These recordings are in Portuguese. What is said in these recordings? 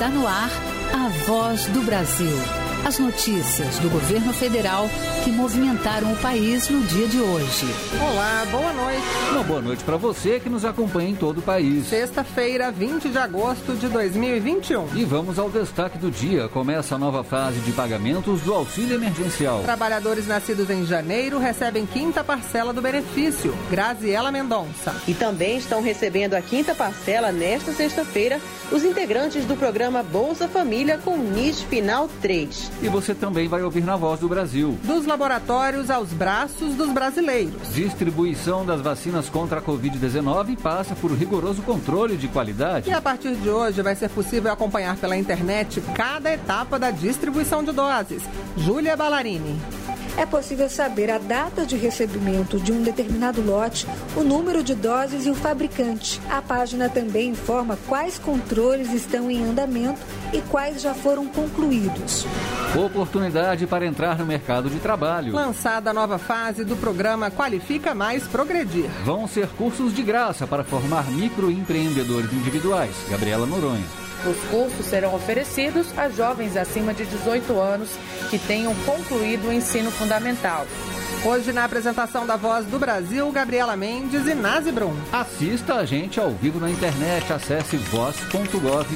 Está no ar a Voz do Brasil. As notícias do governo federal que movimentaram o país no dia de hoje. Olá, boa noite. Uma boa noite para você que nos acompanha em todo o país. Sexta-feira, 20 de agosto de 2021. E vamos ao destaque do dia. Começa a nova fase de pagamentos do auxílio emergencial. Trabalhadores nascidos em janeiro recebem quinta parcela do benefício. Graziela Mendonça. E também estão recebendo a quinta parcela nesta sexta-feira os integrantes do programa Bolsa Família com NIS Final 3. E você também vai ouvir na Voz do Brasil. Dos laboratórios aos braços dos brasileiros. Distribuição das vacinas contra a Covid-19 passa por rigoroso controle de qualidade. E a partir de hoje vai ser possível acompanhar pela internet cada etapa da distribuição de doses. Júlia Ballarini. É possível saber a data de recebimento de um determinado lote, o número de doses e o fabricante. A página também informa quais controles estão em andamento e quais já foram concluídos. Oportunidade para entrar no mercado de trabalho. Lançada a nova fase do programa Qualifica Mais Progredir. Vão ser cursos de graça para formar microempreendedores individuais. Gabriela Noronha. Os cursos serão oferecidos a jovens acima de 18 anos que tenham concluído o ensino fundamental. Hoje, na apresentação da Voz do Brasil, Gabriela Mendes e Nazi Brum. Assista a gente ao vivo na internet. Acesse voz.gov.br.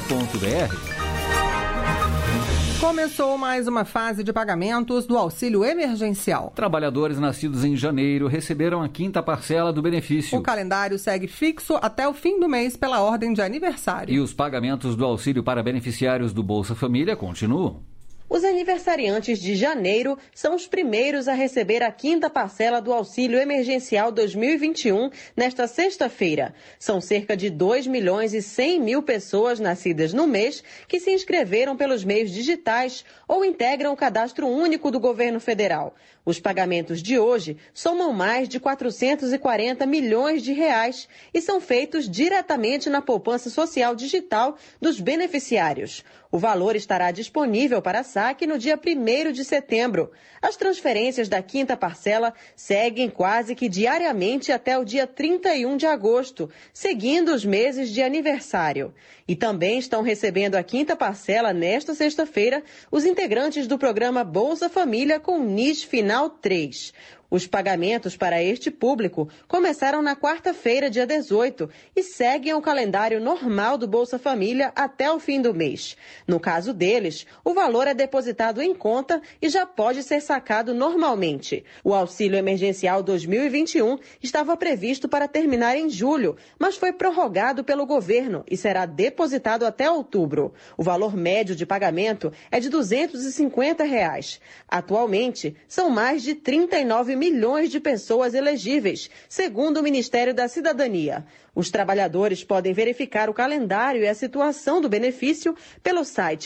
Começou mais uma fase de pagamentos do auxílio emergencial. Trabalhadores nascidos em janeiro receberam a quinta parcela do benefício. O calendário segue fixo até o fim do mês pela ordem de aniversário. E os pagamentos do auxílio para beneficiários do Bolsa Família continuam. Os aniversariantes de janeiro são os primeiros a receber a quinta parcela do Auxílio Emergencial 2021 nesta sexta-feira. São cerca de 2.100.000 pessoas nascidas no mês que se inscreveram pelos meios digitais ou integram o cadastro único do governo federal. Os pagamentos de hoje somam mais de 440 milhões de reais e são feitos diretamente na poupança social digital dos beneficiários. O valor estará disponível para saque no dia 1º de setembro. As transferências da quinta parcela seguem quase que diariamente até o dia 31 de agosto, seguindo os meses de aniversário. E também estão recebendo a quinta parcela nesta sexta-feira os integrantes do programa Bolsa Família com NIS Final 3. Os pagamentos para este público começaram na quarta-feira, dia 18, e seguem ao calendário normal do Bolsa Família até o fim do mês. No caso deles, o valor é depositado em conta e já pode ser sacado normalmente. O Auxílio Emergencial 2021 estava previsto para terminar em julho, mas foi prorrogado pelo governo e será depositado até outubro. O valor médio de pagamento é de R$ 250. Atualmente, são mais de 39 milhões de pessoas elegíveis, segundo o Ministério da Cidadania. Os trabalhadores podem verificar o calendário e a situação do benefício pelo site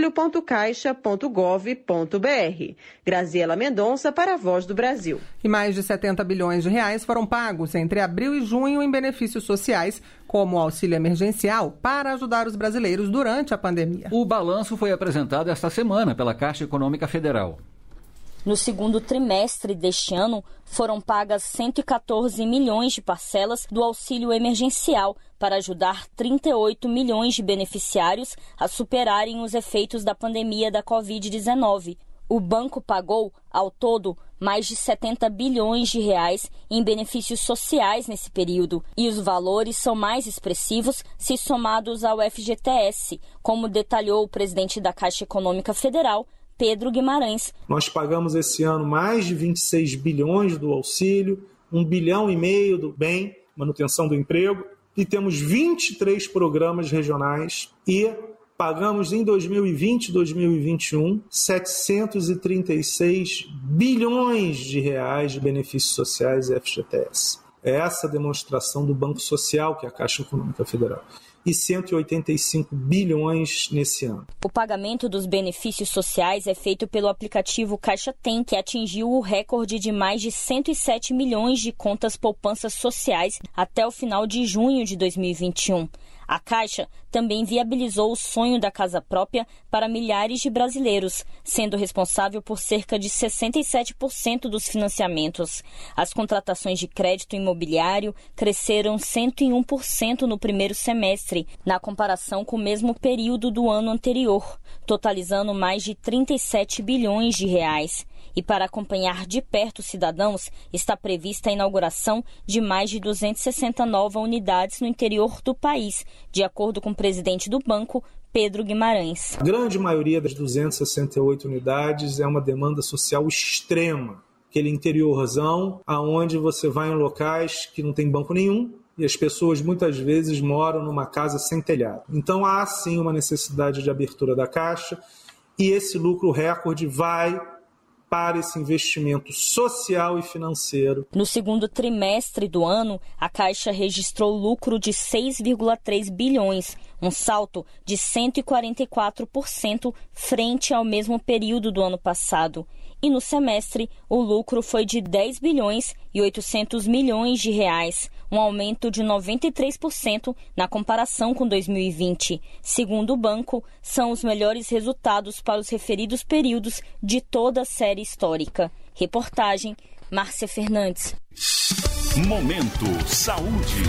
auxilio.caixa.gov.br. Graziela Mendonça para a Voz do Brasil. E mais de 70 bilhões de reais foram pagos entre abril e junho em benefícios sociais, como o auxílio emergencial, para ajudar os brasileiros durante a pandemia. O balanço foi apresentado esta semana pela Caixa Econômica Federal. No segundo trimestre deste ano, foram pagas 114 milhões de parcelas do auxílio emergencial para ajudar 38 milhões de beneficiários a superarem os efeitos da pandemia da Covid-19. O banco pagou, ao todo, mais de 70 bilhões de reais em benefícios sociais nesse período. E os valores são mais expressivos se somados ao FGTS, como detalhou o presidente da Caixa Econômica Federal, Pedro Guimarães. Nós pagamos esse ano mais de 26 bilhões do auxílio, 1,5 bilhão do bem, manutenção do emprego, e temos 23 programas regionais e pagamos em 2020 e 2021 736 bilhões de reais de benefícios sociais e FGTS. É essa a demonstração do Banco Social, que é a Caixa Econômica Federal. E 185 bilhões nesse ano. O pagamento dos benefícios sociais é feito pelo aplicativo Caixa Tem, que atingiu o recorde de mais de 107 milhões de contas poupanças sociais até o final de junho de 2021. A Caixa também viabilizou o sonho da casa própria para milhares de brasileiros, sendo responsável por cerca de 67% dos financiamentos. As contratações de crédito imobiliário cresceram 101% no primeiro semestre, na comparação com o mesmo período do ano anterior, totalizando mais de 37 bilhões de reais. E para acompanhar de perto os cidadãos, está prevista a inauguração de mais de 260 novas unidades no interior do país, de acordo com o presidente do banco, Pedro Guimarães. A grande maioria das 268 unidades é uma demanda social extrema. Aquele interiorzão, aonde você vai em locais que não tem banco nenhum, e as pessoas muitas vezes moram numa casa sem telhado. Então há sim uma necessidade de abertura da Caixa, e esse lucro recorde vai para esse investimento social e financeiro. No segundo trimestre do ano, a Caixa registrou lucro de 6,3 bilhões, um salto de 144% frente ao mesmo período do ano passado. E no semestre, o lucro foi de 10 bilhões e 800 milhões de reais, um aumento de 93% na comparação com 2020. Segundo o banco, são os melhores resultados para os referidos períodos de toda a série histórica. Reportagem, Márcia Fernandes. Momento Saúde.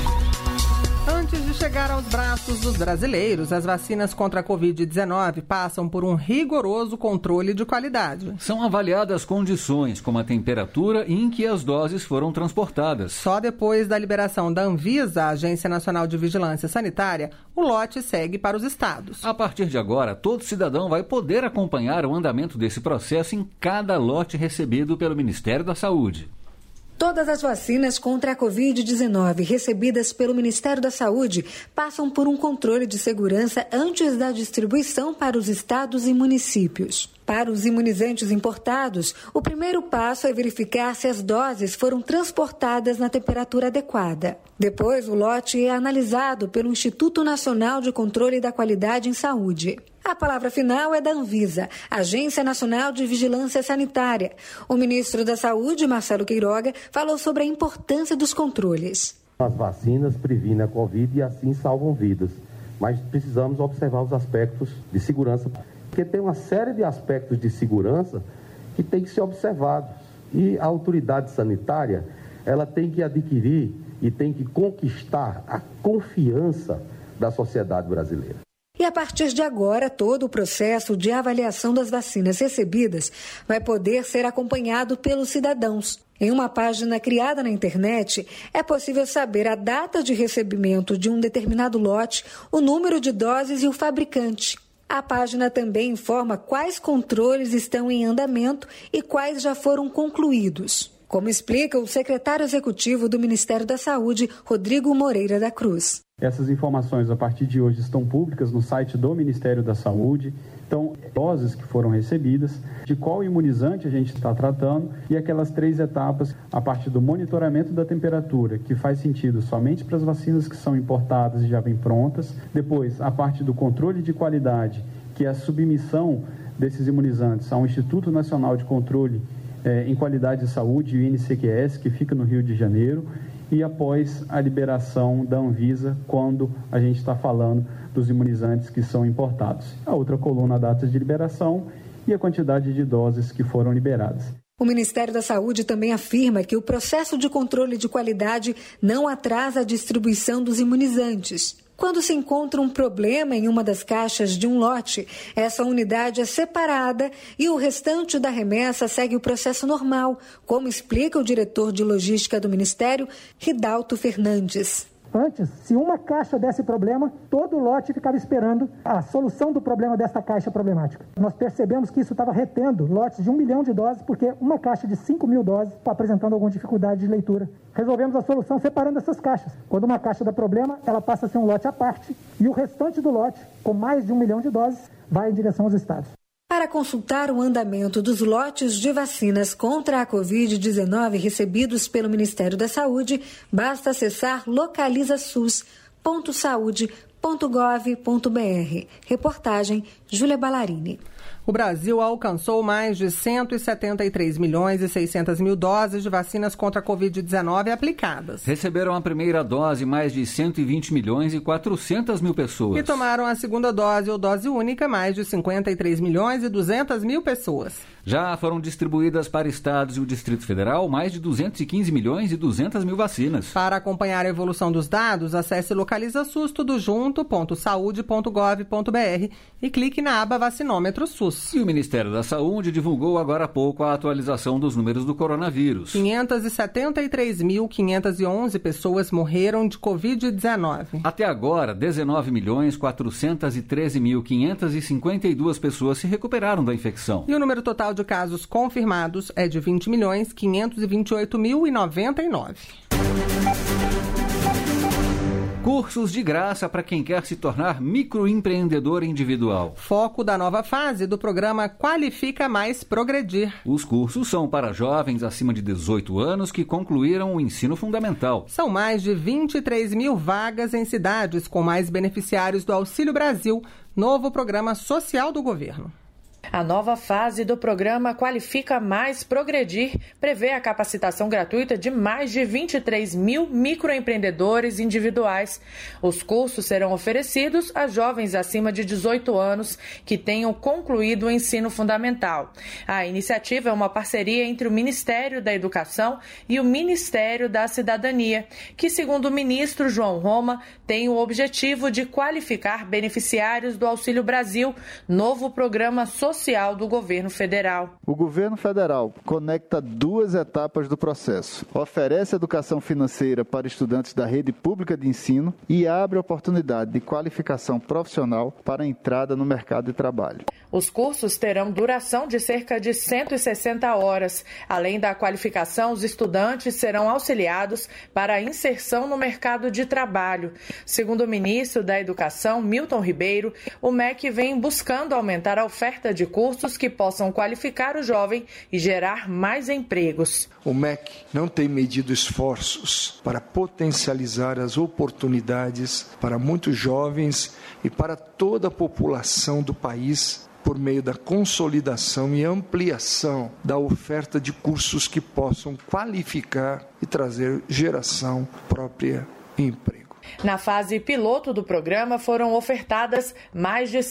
Antes de chegar aos braços dos brasileiros, as vacinas contra a Covid-19 passam por um rigoroso controle de qualidade. São avaliadas condições, como a temperatura em que as doses foram transportadas. Só depois da liberação da Anvisa, a Agência Nacional de Vigilância Sanitária, o lote segue para os estados. A partir de agora, todo cidadão vai poder acompanhar o andamento desse processo em cada lote recebido pelo Ministério da Saúde. Todas as vacinas contra a Covid-19 recebidas pelo Ministério da Saúde passam por um controle de segurança antes da distribuição para os estados e municípios. Para os imunizantes importados, o primeiro passo é verificar se as doses foram transportadas na temperatura adequada. Depois, o lote é analisado pelo Instituto Nacional de Controle da Qualidade em Saúde. A palavra final é da Anvisa, Agência Nacional de Vigilância Sanitária. O ministro da Saúde, Marcelo Queiroga, falou sobre a importância dos controles. As vacinas previnem a Covid e assim salvam vidas, mas precisamos observar os aspectos de segurança, porque tem uma série de aspectos de segurança que tem que ser observados. E a autoridade sanitária, ela tem que adquirir e tem que conquistar a confiança da sociedade brasileira. E a partir de agora, todo o processo de avaliação das vacinas recebidas vai poder ser acompanhado pelos cidadãos. Em uma página criada na internet, é possível saber a data de recebimento de um determinado lote, o número de doses e o fabricante. A página também informa quais controles estão em andamento e quais já foram concluídos. Como explica o secretário executivo do Ministério da Saúde, Rodrigo Moreira da Cruz. Essas informações, a partir de hoje, estão públicas no site do Ministério da Saúde. Então, doses que foram recebidas, de qual imunizante a gente está tratando e aquelas 3 etapas, a partir do monitoramento da temperatura, que faz sentido somente para as vacinas que são importadas e já vêm prontas. Depois, a parte do controle de qualidade, que é a submissão desses imunizantes ao Instituto Nacional de Controle em Qualidade de Saúde, o INCQS, que fica no Rio de Janeiro, e após a liberação da Anvisa, quando a gente está falando dos imunizantes que são importados. A outra coluna, a data de liberação e a quantidade de doses que foram liberadas. O Ministério da Saúde também afirma que o processo de controle de qualidade não atrasa a distribuição dos imunizantes. Quando se encontra um problema em uma das caixas de um lote, essa unidade é separada e o restante da remessa segue o processo normal, como explica o diretor de logística do Ministério, Ridalto Fernandes. Antes, se uma caixa desse problema, todo o lote ficava esperando a solução do problema dessa caixa problemática. Nós percebemos que isso estava retendo lotes de 1 milhão de doses, porque uma caixa de 5 mil doses está apresentando alguma dificuldade de leitura. Resolvemos a solução separando essas caixas. Quando uma caixa dá problema, ela passa a ser um lote à parte e o restante do lote, com mais de 1 milhão de doses, vai em direção aos estados. Para consultar o andamento dos lotes de vacinas contra a Covid-19 recebidos pelo Ministério da Saúde, basta acessar localizasus.saude.gov.br. Reportagem Júlia Ballarini. O Brasil alcançou mais de 173 milhões e 600 mil doses de vacinas contra a Covid-19 aplicadas. Receberam a primeira dose mais de 120 milhões e 400 mil pessoas. E tomaram a segunda dose ou dose única mais de 53 milhões e 200 mil pessoas. Já foram distribuídas para estados e o Distrito Federal mais de 215 milhões e 200 mil vacinas. Para acompanhar a evolução dos dados, acesse localizassus.tudojunto.saude.gov.br e clique na aba Vacinômetro SUS. E o Ministério da Saúde divulgou agora há pouco a atualização dos números do coronavírus. 573.511 pessoas morreram de Covid-19. Até agora, 19.413.552 pessoas se recuperaram da infecção. E o número total de casos confirmados é de 20.528.099. Cursos de graça para quem quer se tornar microempreendedor individual. Foco da nova fase do programa Qualifica Mais Progredir. Os cursos são para jovens acima de 18 anos que concluíram o ensino fundamental. São mais de 23 mil vagas em cidades com mais beneficiários do Auxílio Brasil, novo programa social do governo. A nova fase do programa Qualifica Mais Progredir prevê a capacitação gratuita de mais de 23 mil microempreendedores individuais. Os cursos serão oferecidos a jovens acima de 18 anos que tenham concluído o ensino fundamental. A iniciativa é uma parceria entre o Ministério da Educação e o Ministério da Cidadania, que, segundo o ministro João Roma, tem o objetivo de qualificar beneficiários do Auxílio Brasil, novo programa social do governo federal. O governo federal conecta duas etapas do processo. Oferece educação financeira para estudantes da rede pública de ensino e abre oportunidade de qualificação profissional para a entrada no mercado de trabalho. Os cursos terão duração de cerca de 160 horas. Além da qualificação, os estudantes serão auxiliados para a inserção no mercado de trabalho. Segundo o ministro da Educação, Milton Ribeiro, o MEC vem buscando aumentar a oferta de cursos que possam qualificar o jovem e gerar mais empregos. O MEC não tem medido esforços para potencializar as oportunidades para muitos jovens e para toda a população do país por meio da consolidação e ampliação da oferta de cursos que possam qualificar e trazer geração própria e emprego. Na fase piloto do programa foram ofertadas mais de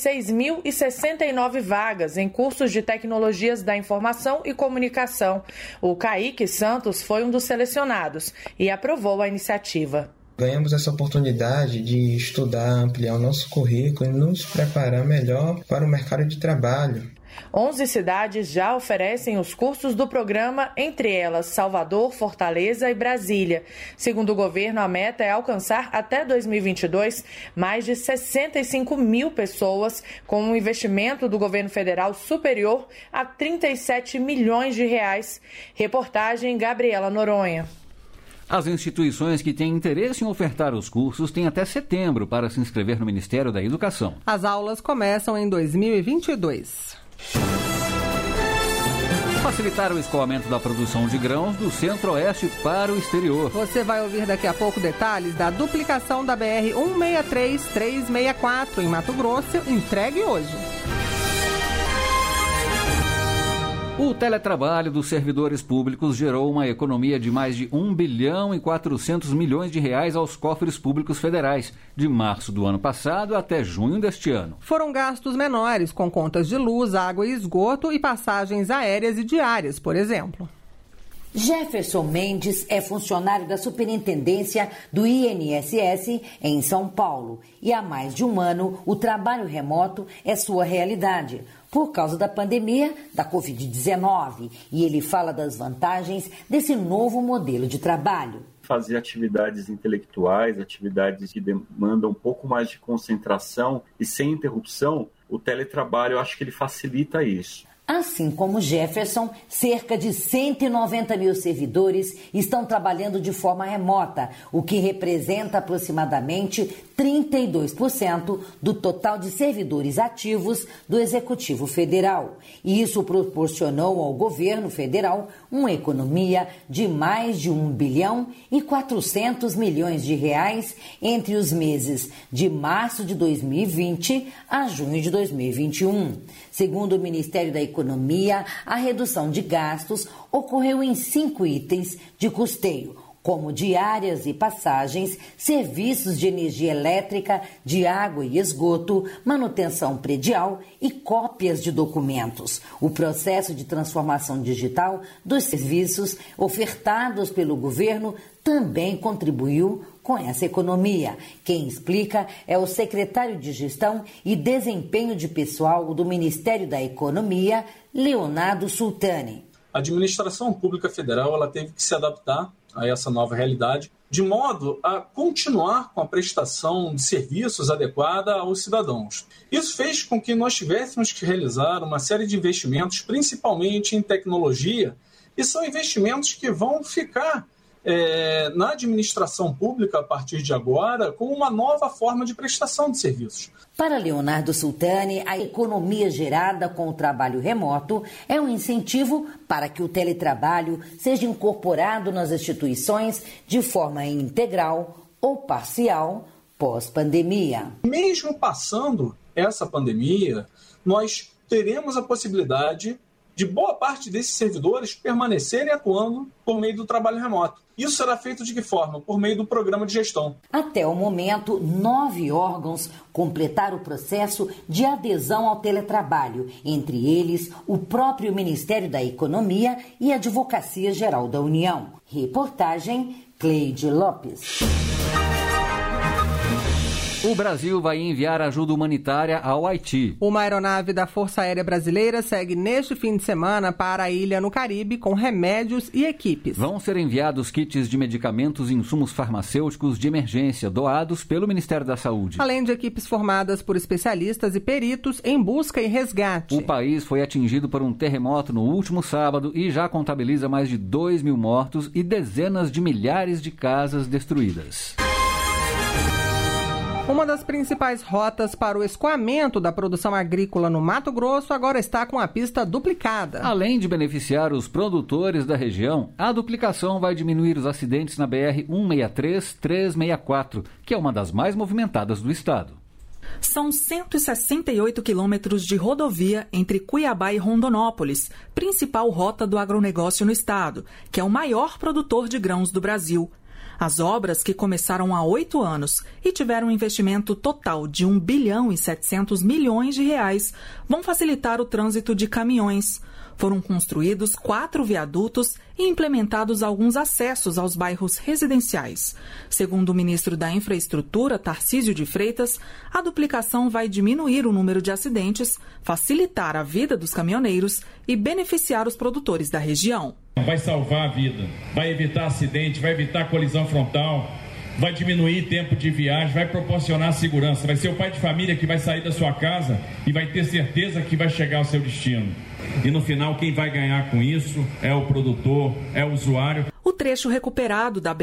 6.069 vagas em cursos de tecnologias da informação e comunicação. O Kaique Santos foi um dos selecionados e aprovou a iniciativa. Ganhamos essa oportunidade de estudar, ampliar o nosso currículo e nos preparar melhor para o mercado de trabalho. 11 cidades já oferecem os cursos do programa, entre elas Salvador, Fortaleza e Brasília. Segundo o governo, a meta é alcançar até 2022 mais de 65 mil pessoas, com um investimento do governo federal superior a 37 milhões de reais. Reportagem Gabriela Noronha. As instituições que têm interesse em ofertar os cursos têm até setembro para se inscrever no Ministério da Educação. As aulas começam em 2022. Facilitar o escoamento da produção de grãos do Centro-Oeste para o exterior. Você vai ouvir daqui a pouco detalhes da duplicação da BR-163-364 em Mato Grosso, entregue hoje. O teletrabalho dos servidores públicos gerou uma economia de mais de 1 bilhão e 400 milhões de reais aos cofres públicos federais, de março do ano passado até junho deste ano. Foram gastos menores, com contas de luz, água e esgoto e passagens aéreas e diárias, por exemplo. Jefferson Mendes é funcionário da Superintendência do INSS em São Paulo e há mais de um ano o trabalho remoto é sua realidade por causa da pandemia da Covid-19 e ele fala das vantagens desse novo modelo de trabalho. Fazer atividades intelectuais, atividades que demandam um pouco mais de concentração e sem interrupção, o teletrabalho eu acho que ele facilita isso. Assim como Jefferson, cerca de 190 mil servidores estão trabalhando de forma remota, o que representa aproximadamente 32% do total de servidores ativos do Executivo Federal. E isso proporcionou ao governo federal uma economia de mais de 1 bilhão e 400 milhões de reais entre os meses de março de 2020 a junho de 2021. Segundo o Ministério da Economia, a redução de gastos ocorreu em 5 itens de custeio, como diárias e passagens, serviços de energia elétrica, de água e esgoto, manutenção predial e cópias de documentos. O processo de transformação digital dos serviços ofertados pelo governo também contribuiu com essa economia. Quem explica é o secretário de Gestão e Desempenho de Pessoal do Ministério da Economia, Leonardo Sultani. A administração pública federal ela teve que se adaptar a essa nova realidade, de modo a continuar com a prestação de serviços adequada aos cidadãos. Isso fez com que nós tivéssemos que realizar uma série de investimentos, principalmente em tecnologia, e são investimentos que vão ficar na administração pública a partir de agora como uma nova forma de prestação de serviços. Para Leonardo Sultani, a economia gerada com o trabalho remoto é um incentivo para que o teletrabalho seja incorporado nas instituições de forma integral ou parcial pós-pandemia. Mesmo passando essa pandemia, nós teremos a possibilidade de boa parte desses servidores permanecerem atuando por meio do trabalho remoto. Isso será feito de que forma? Por meio do programa de gestão. Até o momento, 9 órgãos completaram o processo de adesão ao teletrabalho, entre eles o próprio Ministério da Economia e a Advocacia Geral da União. Reportagem Cleide Lopes. O Brasil vai enviar ajuda humanitária ao Haiti. Uma aeronave da Força Aérea Brasileira segue neste fim de semana para a ilha no Caribe com remédios e equipes. Vão ser enviados kits de medicamentos e insumos farmacêuticos de emergência doados pelo Ministério da Saúde. Além de equipes formadas por especialistas e peritos em busca e resgate. O país foi atingido por um terremoto no último sábado e já contabiliza mais de 2.000 mortos e dezenas de milhares de casas destruídas. Uma das principais rotas para o escoamento da produção agrícola no Mato Grosso agora está com a pista duplicada. Além de beneficiar os produtores da região, a duplicação vai diminuir os acidentes na BR-163-364, que é uma das mais movimentadas do estado. São 168 quilômetros de rodovia entre Cuiabá e Rondonópolis, principal rota do agronegócio no estado, que é o maior produtor de grãos do Brasil. As obras, que começaram há 8 anos e tiveram um investimento total de 1 bilhão e 700 milhões de reais, vão facilitar o trânsito de caminhões. Foram construídos 4 viadutos e implementados alguns acessos aos bairros residenciais. Segundo o ministro da Infraestrutura, Tarcísio de Freitas, a duplicação vai diminuir o número de acidentes, facilitar a vida dos caminhoneiros e beneficiar os produtores da região. Vai salvar a vida, vai evitar acidente, vai evitar colisão frontal, vai diminuir tempo de viagem, vai proporcionar segurança. Vai ser o pai de família que vai sair da sua casa e vai ter certeza que vai chegar ao seu destino. E no final, quem vai ganhar com isso é o produtor, é o usuário. O trecho recuperado da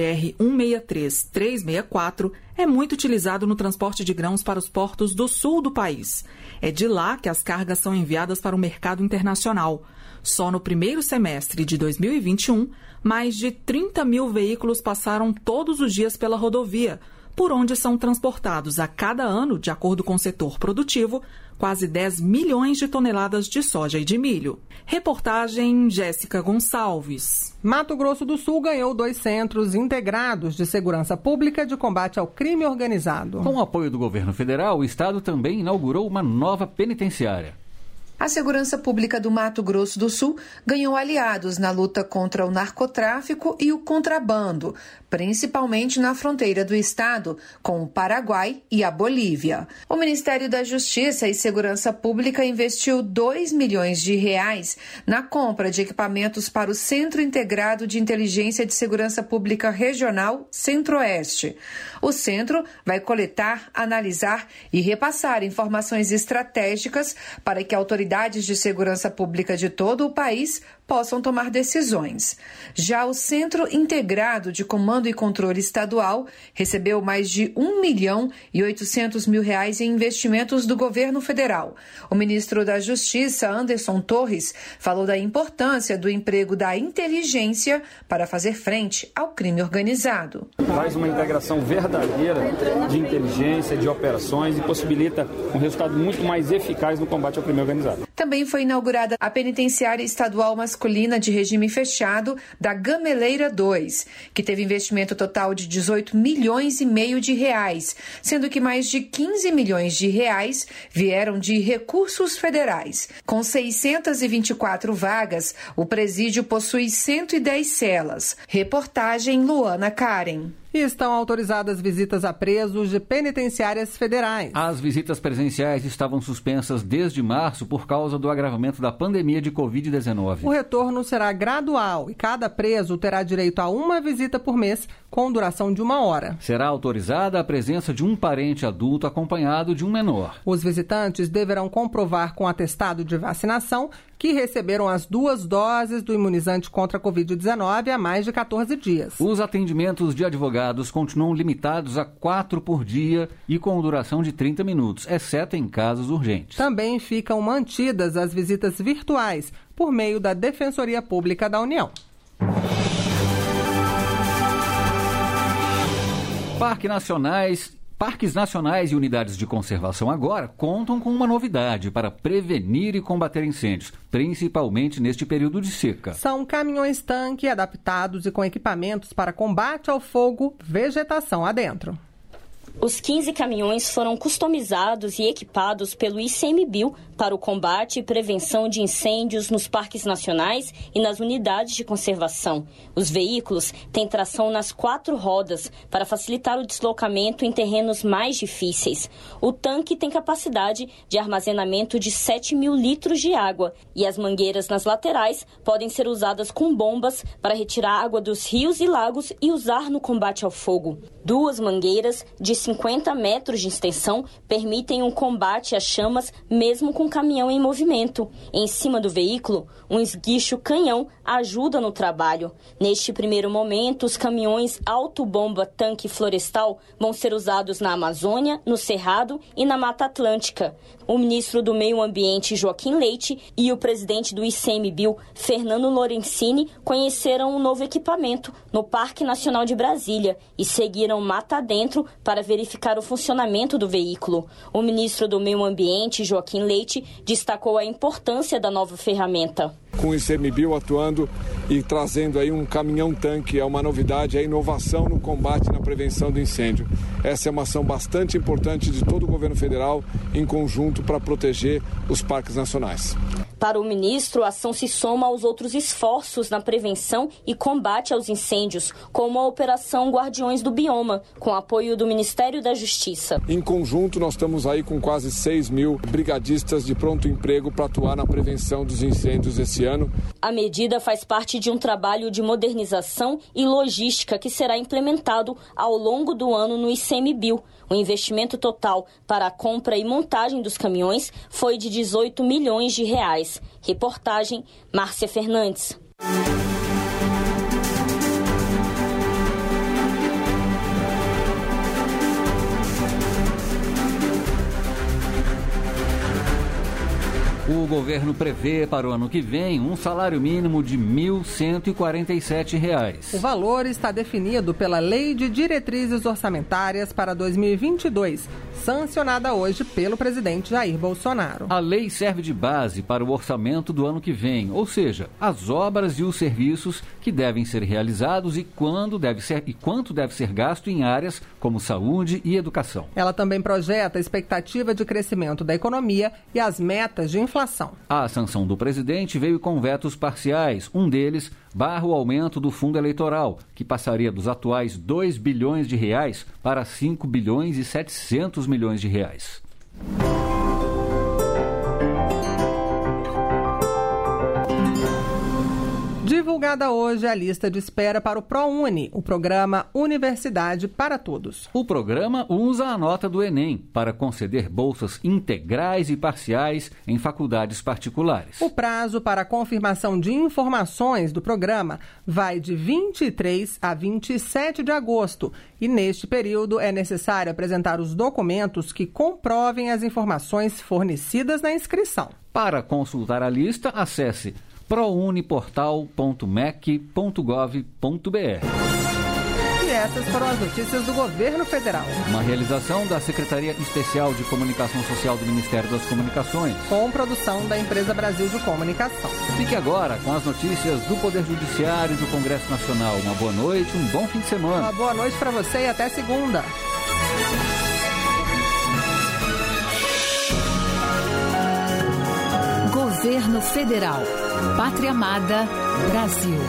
BR-163-364 é muito utilizado no transporte de grãos para os portos do sul do país. É de lá que as cargas são enviadas para o mercado internacional. Só no primeiro semestre de 2021, mais de 30 mil veículos passaram todos os dias pela rodovia, por onde são transportados a cada ano, de acordo com o setor produtivo, quase 10 milhões de toneladas de soja e de milho. Reportagem Jéssica Gonçalves. Mato Grosso do Sul ganhou 2 centros integrados de segurança pública de combate ao crime organizado. Com o apoio do governo federal, o estado também inaugurou uma nova penitenciária. A Segurança Pública do Mato Grosso do Sul ganhou aliados na luta contra o narcotráfico e o contrabando, principalmente na fronteira do estado com o Paraguai e a Bolívia. O Ministério da Justiça e Segurança Pública investiu 2 milhões de reais na compra de equipamentos para o Centro Integrado de Inteligência de Segurança Pública Regional Centro-Oeste. O centro vai coletar, analisar e repassar informações estratégicas para que a autoridade autoridades de segurança pública de todo o país possam tomar decisões. Já o Centro Integrado de Comando e Controle Estadual recebeu mais de R$ 1.800.000 em investimentos do governo federal. O ministro da Justiça, Anderson Torres, falou da importância do emprego da inteligência para fazer frente ao crime organizado. Faz uma integração verdadeira de inteligência, de operações e possibilita um resultado muito mais eficaz no combate ao crime organizado. Também foi inaugurada a penitenciária estadual masculina de regime fechado da Gameleira 2, que teve investimento total de 18 milhões e meio de reais, sendo que mais de 15 milhões de reais vieram de recursos federais. Com 624 vagas, o presídio possui 110 celas. Reportagem Luana Karen. E estão autorizadas visitas a presos de penitenciárias federais. As visitas presenciais estavam suspensas desde março por causa do agravamento da pandemia de Covid-19. O retorno será gradual e cada preso terá direito a uma visita por mês, com duração de 1 hora. Será autorizada a presença de um parente adulto acompanhado de um menor. Os visitantes deverão comprovar com atestado de vacinação que receberam as 2 doses do imunizante contra a Covid-19 há mais de 14 dias. Os atendimentos de advogados continuam limitados a 4 por dia e com duração de 30 minutos, exceto em casos urgentes. Também ficam mantidas as visitas virtuais por meio da Defensoria Pública da União. Parques nacionais e unidades de conservação agora contam com uma novidade para prevenir e combater incêndios, principalmente neste período de seca. São caminhões-tanque adaptados e com equipamentos para combate ao fogo, vegetação adentro. Os 15 caminhões foram customizados e equipados pelo ICMBio para o combate e prevenção de incêndios nos parques nacionais e nas unidades de conservação. Os veículos têm tração nas 4 rodas para facilitar o deslocamento em terrenos mais difíceis. O tanque tem capacidade de armazenamento de 7 mil litros de água e as mangueiras nas laterais podem ser usadas com bombas para retirar água dos rios e lagos e usar no combate ao fogo. 2 mangueiras de 50 metros de extensão permitem um combate às chamas mesmo com caminhão em movimento. Em cima do veículo, um esguicho canhão ajuda no trabalho. Neste primeiro momento, os caminhões autobomba tanque florestal vão ser usados na Amazônia, no Cerrado e na Mata Atlântica. O ministro do Meio Ambiente, Joaquim Leite, e o presidente do ICMBio, Fernando Lorenzini, conheceram um novo equipamento no Parque Nacional de Brasília e seguiram mata adentro para verificar o funcionamento do veículo. O ministro do Meio Ambiente, Joaquim Leite, destacou a importância da nova ferramenta. Com o ICMBio atuando e trazendo aí um caminhão-tanque, é uma novidade, é a inovação no combate e na prevenção do incêndio. Essa é uma ação bastante importante de todo o governo federal em conjunto para proteger os parques nacionais. Para o ministro, a ação se soma aos outros esforços na prevenção e combate aos incêndios, como a Operação Guardiões do Bioma, com apoio do Ministério da Justiça. Em conjunto, nós estamos aí com quase 6 mil brigadistas de pronto emprego para atuar na prevenção dos incêndios esse ano. A medida faz parte de um trabalho de modernização e logística que será implementado ao longo do ano no ICMBio. O investimento total para a compra e montagem dos caminhões foi de 18 milhões de reais. Reportagem Márcia Fernandes. O governo prevê para o ano que vem um salário mínimo de R$ 1.147. O valor está definido pela Lei de Diretrizes Orçamentárias para 2022, sancionada hoje pelo presidente Jair Bolsonaro. A lei serve de base para o orçamento do ano que vem, ou seja, as obras e os serviços que devem ser realizados e quanto deve ser gasto em áreas como saúde e educação. Ela também projeta a expectativa de crescimento da economia e as metas de inflação. A sanção do presidente veio com vetos parciais. Um deles barra o aumento do fundo eleitoral, que passaria dos atuais R$ 2 bilhões para R$ 5 bilhões e 700 milhões de reais. divulgada hoje a lista de espera para o ProUni, o programa Universidade para Todos. O programa usa a nota do Enem para conceder bolsas integrais e parciais em faculdades particulares. O prazo para a confirmação de informações do programa vai de 23 a 27 de agosto e, neste período, é necessário apresentar os documentos que comprovem as informações fornecidas na inscrição. Para consultar a lista, acesse prouniportal.mec.gov.br. E essas foram as notícias do Governo Federal. Uma realização da Secretaria Especial de Comunicação Social do Ministério das Comunicações. Com produção da Empresa Brasil de Comunicação. Fique agora com as notícias do Poder Judiciário e do Congresso Nacional. Uma boa noite, um bom fim de semana. Uma boa noite para você e até segunda. Governo Federal. Pátria Amada, Brasil.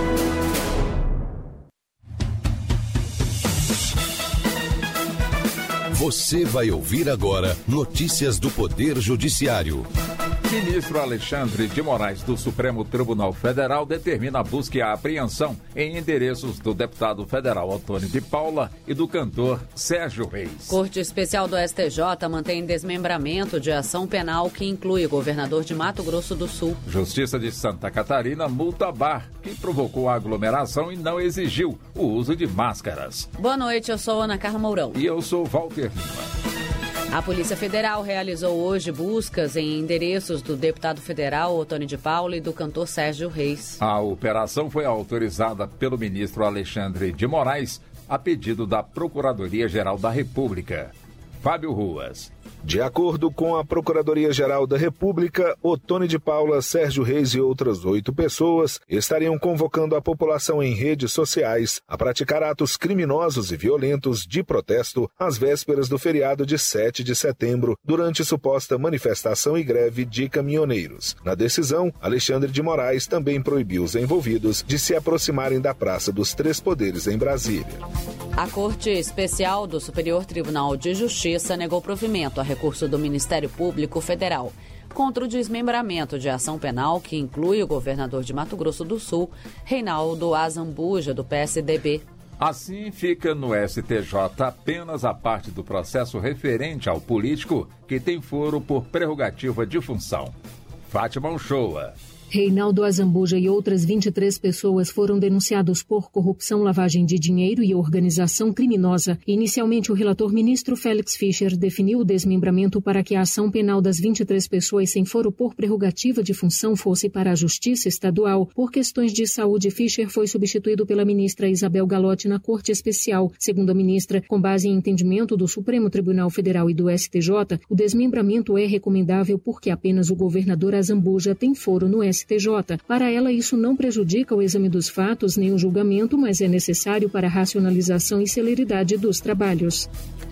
Você vai ouvir agora notícias do Poder Judiciário. Ministro Alexandre de Moraes do Supremo Tribunal Federal determina a busca e a apreensão em endereços do deputado federal Ottoni de Paula e do cantor Sérgio Reis. Corte Especial do STJ mantém desmembramento de ação penal que inclui o governador de Mato Grosso do Sul. Justiça de Santa Catarina multa bar que provocou a aglomeração e não exigiu o uso de máscaras. Boa noite, eu sou Ana Carla Mourão. E eu sou Walter Lima. A Polícia Federal realizou hoje buscas em endereços do deputado federal Ottoni de Paula e do cantor Sérgio Reis. A operação foi autorizada pelo ministro Alexandre de Moraes a pedido da Procuradoria-Geral da República. Fábio Ruas. De acordo com a Procuradoria-Geral da República, Ottoni de Paula, Sérgio Reis e outras 8 pessoas estariam convocando a população em redes sociais a praticar atos criminosos e violentos de protesto às vésperas do feriado de 7 de setembro, durante suposta manifestação e greve de caminhoneiros. Na decisão, Alexandre de Moraes também proibiu os envolvidos de se aproximarem da Praça dos Três Poderes em Brasília. A Corte Especial do Superior Tribunal de Justiça negou provimento a recurso do Ministério Público Federal contra o desmembramento de ação penal que inclui o governador de Mato Grosso do Sul, Reinaldo Azambuja, do PSDB. Assim, fica no STJ apenas a parte do processo referente ao político que tem foro por prerrogativa de função. Fátima Uchoa. Reinaldo Azambuja e outras 23 pessoas foram denunciados por corrupção, lavagem de dinheiro e organização criminosa. Inicialmente, o relator ministro Félix Fischer definiu o desmembramento para que a ação penal das 23 pessoas sem foro por prerrogativa de função fosse para a Justiça Estadual. Por questões de saúde, Fischer foi substituído pela ministra Isabel Galotti na Corte Especial. Segundo a ministra, com base em entendimento do Supremo Tribunal Federal e do STJ, o desmembramento é recomendável porque apenas o governador Azambuja tem foro no STJ. Para ela, isso não prejudica o exame dos fatos nem o julgamento, mas é necessário para a racionalização e celeridade dos trabalhos.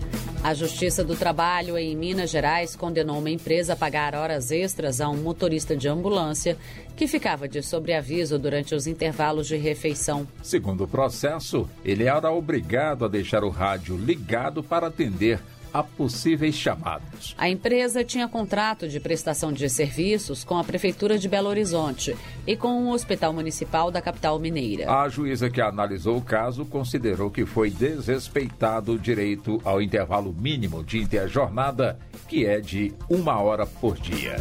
A Justiça do Trabalho em Minas Gerais condenou uma empresa a pagar horas extras a um motorista de ambulância que ficava de sobreaviso durante os intervalos de refeição. Segundo o processo, ele era obrigado a deixar o rádio ligado para atender a possíveis chamados. A empresa tinha contrato de prestação de serviços com a Prefeitura de Belo Horizonte e com o Hospital Municipal da capital mineira. A juíza que analisou o caso considerou que foi desrespeitado o direito ao intervalo mínimo de interjornada, que é de 1 hora por dia.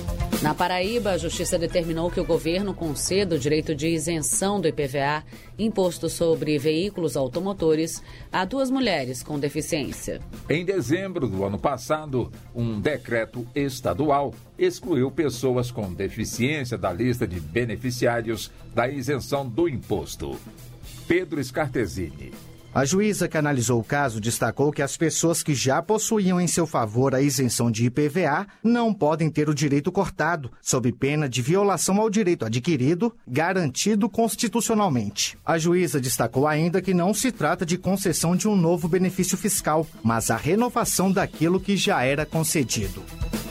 Na Paraíba, a Justiça determinou que o governo conceda o direito de isenção do IPVA, imposto sobre veículos automotores, a 2 mulheres com deficiência. Em dezembro do ano passado, um decreto estadual excluiu pessoas com deficiência da lista de beneficiários da isenção do imposto. Pedro Scartesini. A juíza que analisou o caso destacou que as pessoas que já possuíam em seu favor a isenção de IPVA não podem ter o direito cortado, sob pena de violação ao direito adquirido, garantido constitucionalmente. A juíza destacou ainda que não se trata de concessão de um novo benefício fiscal, mas a renovação daquilo que já era concedido.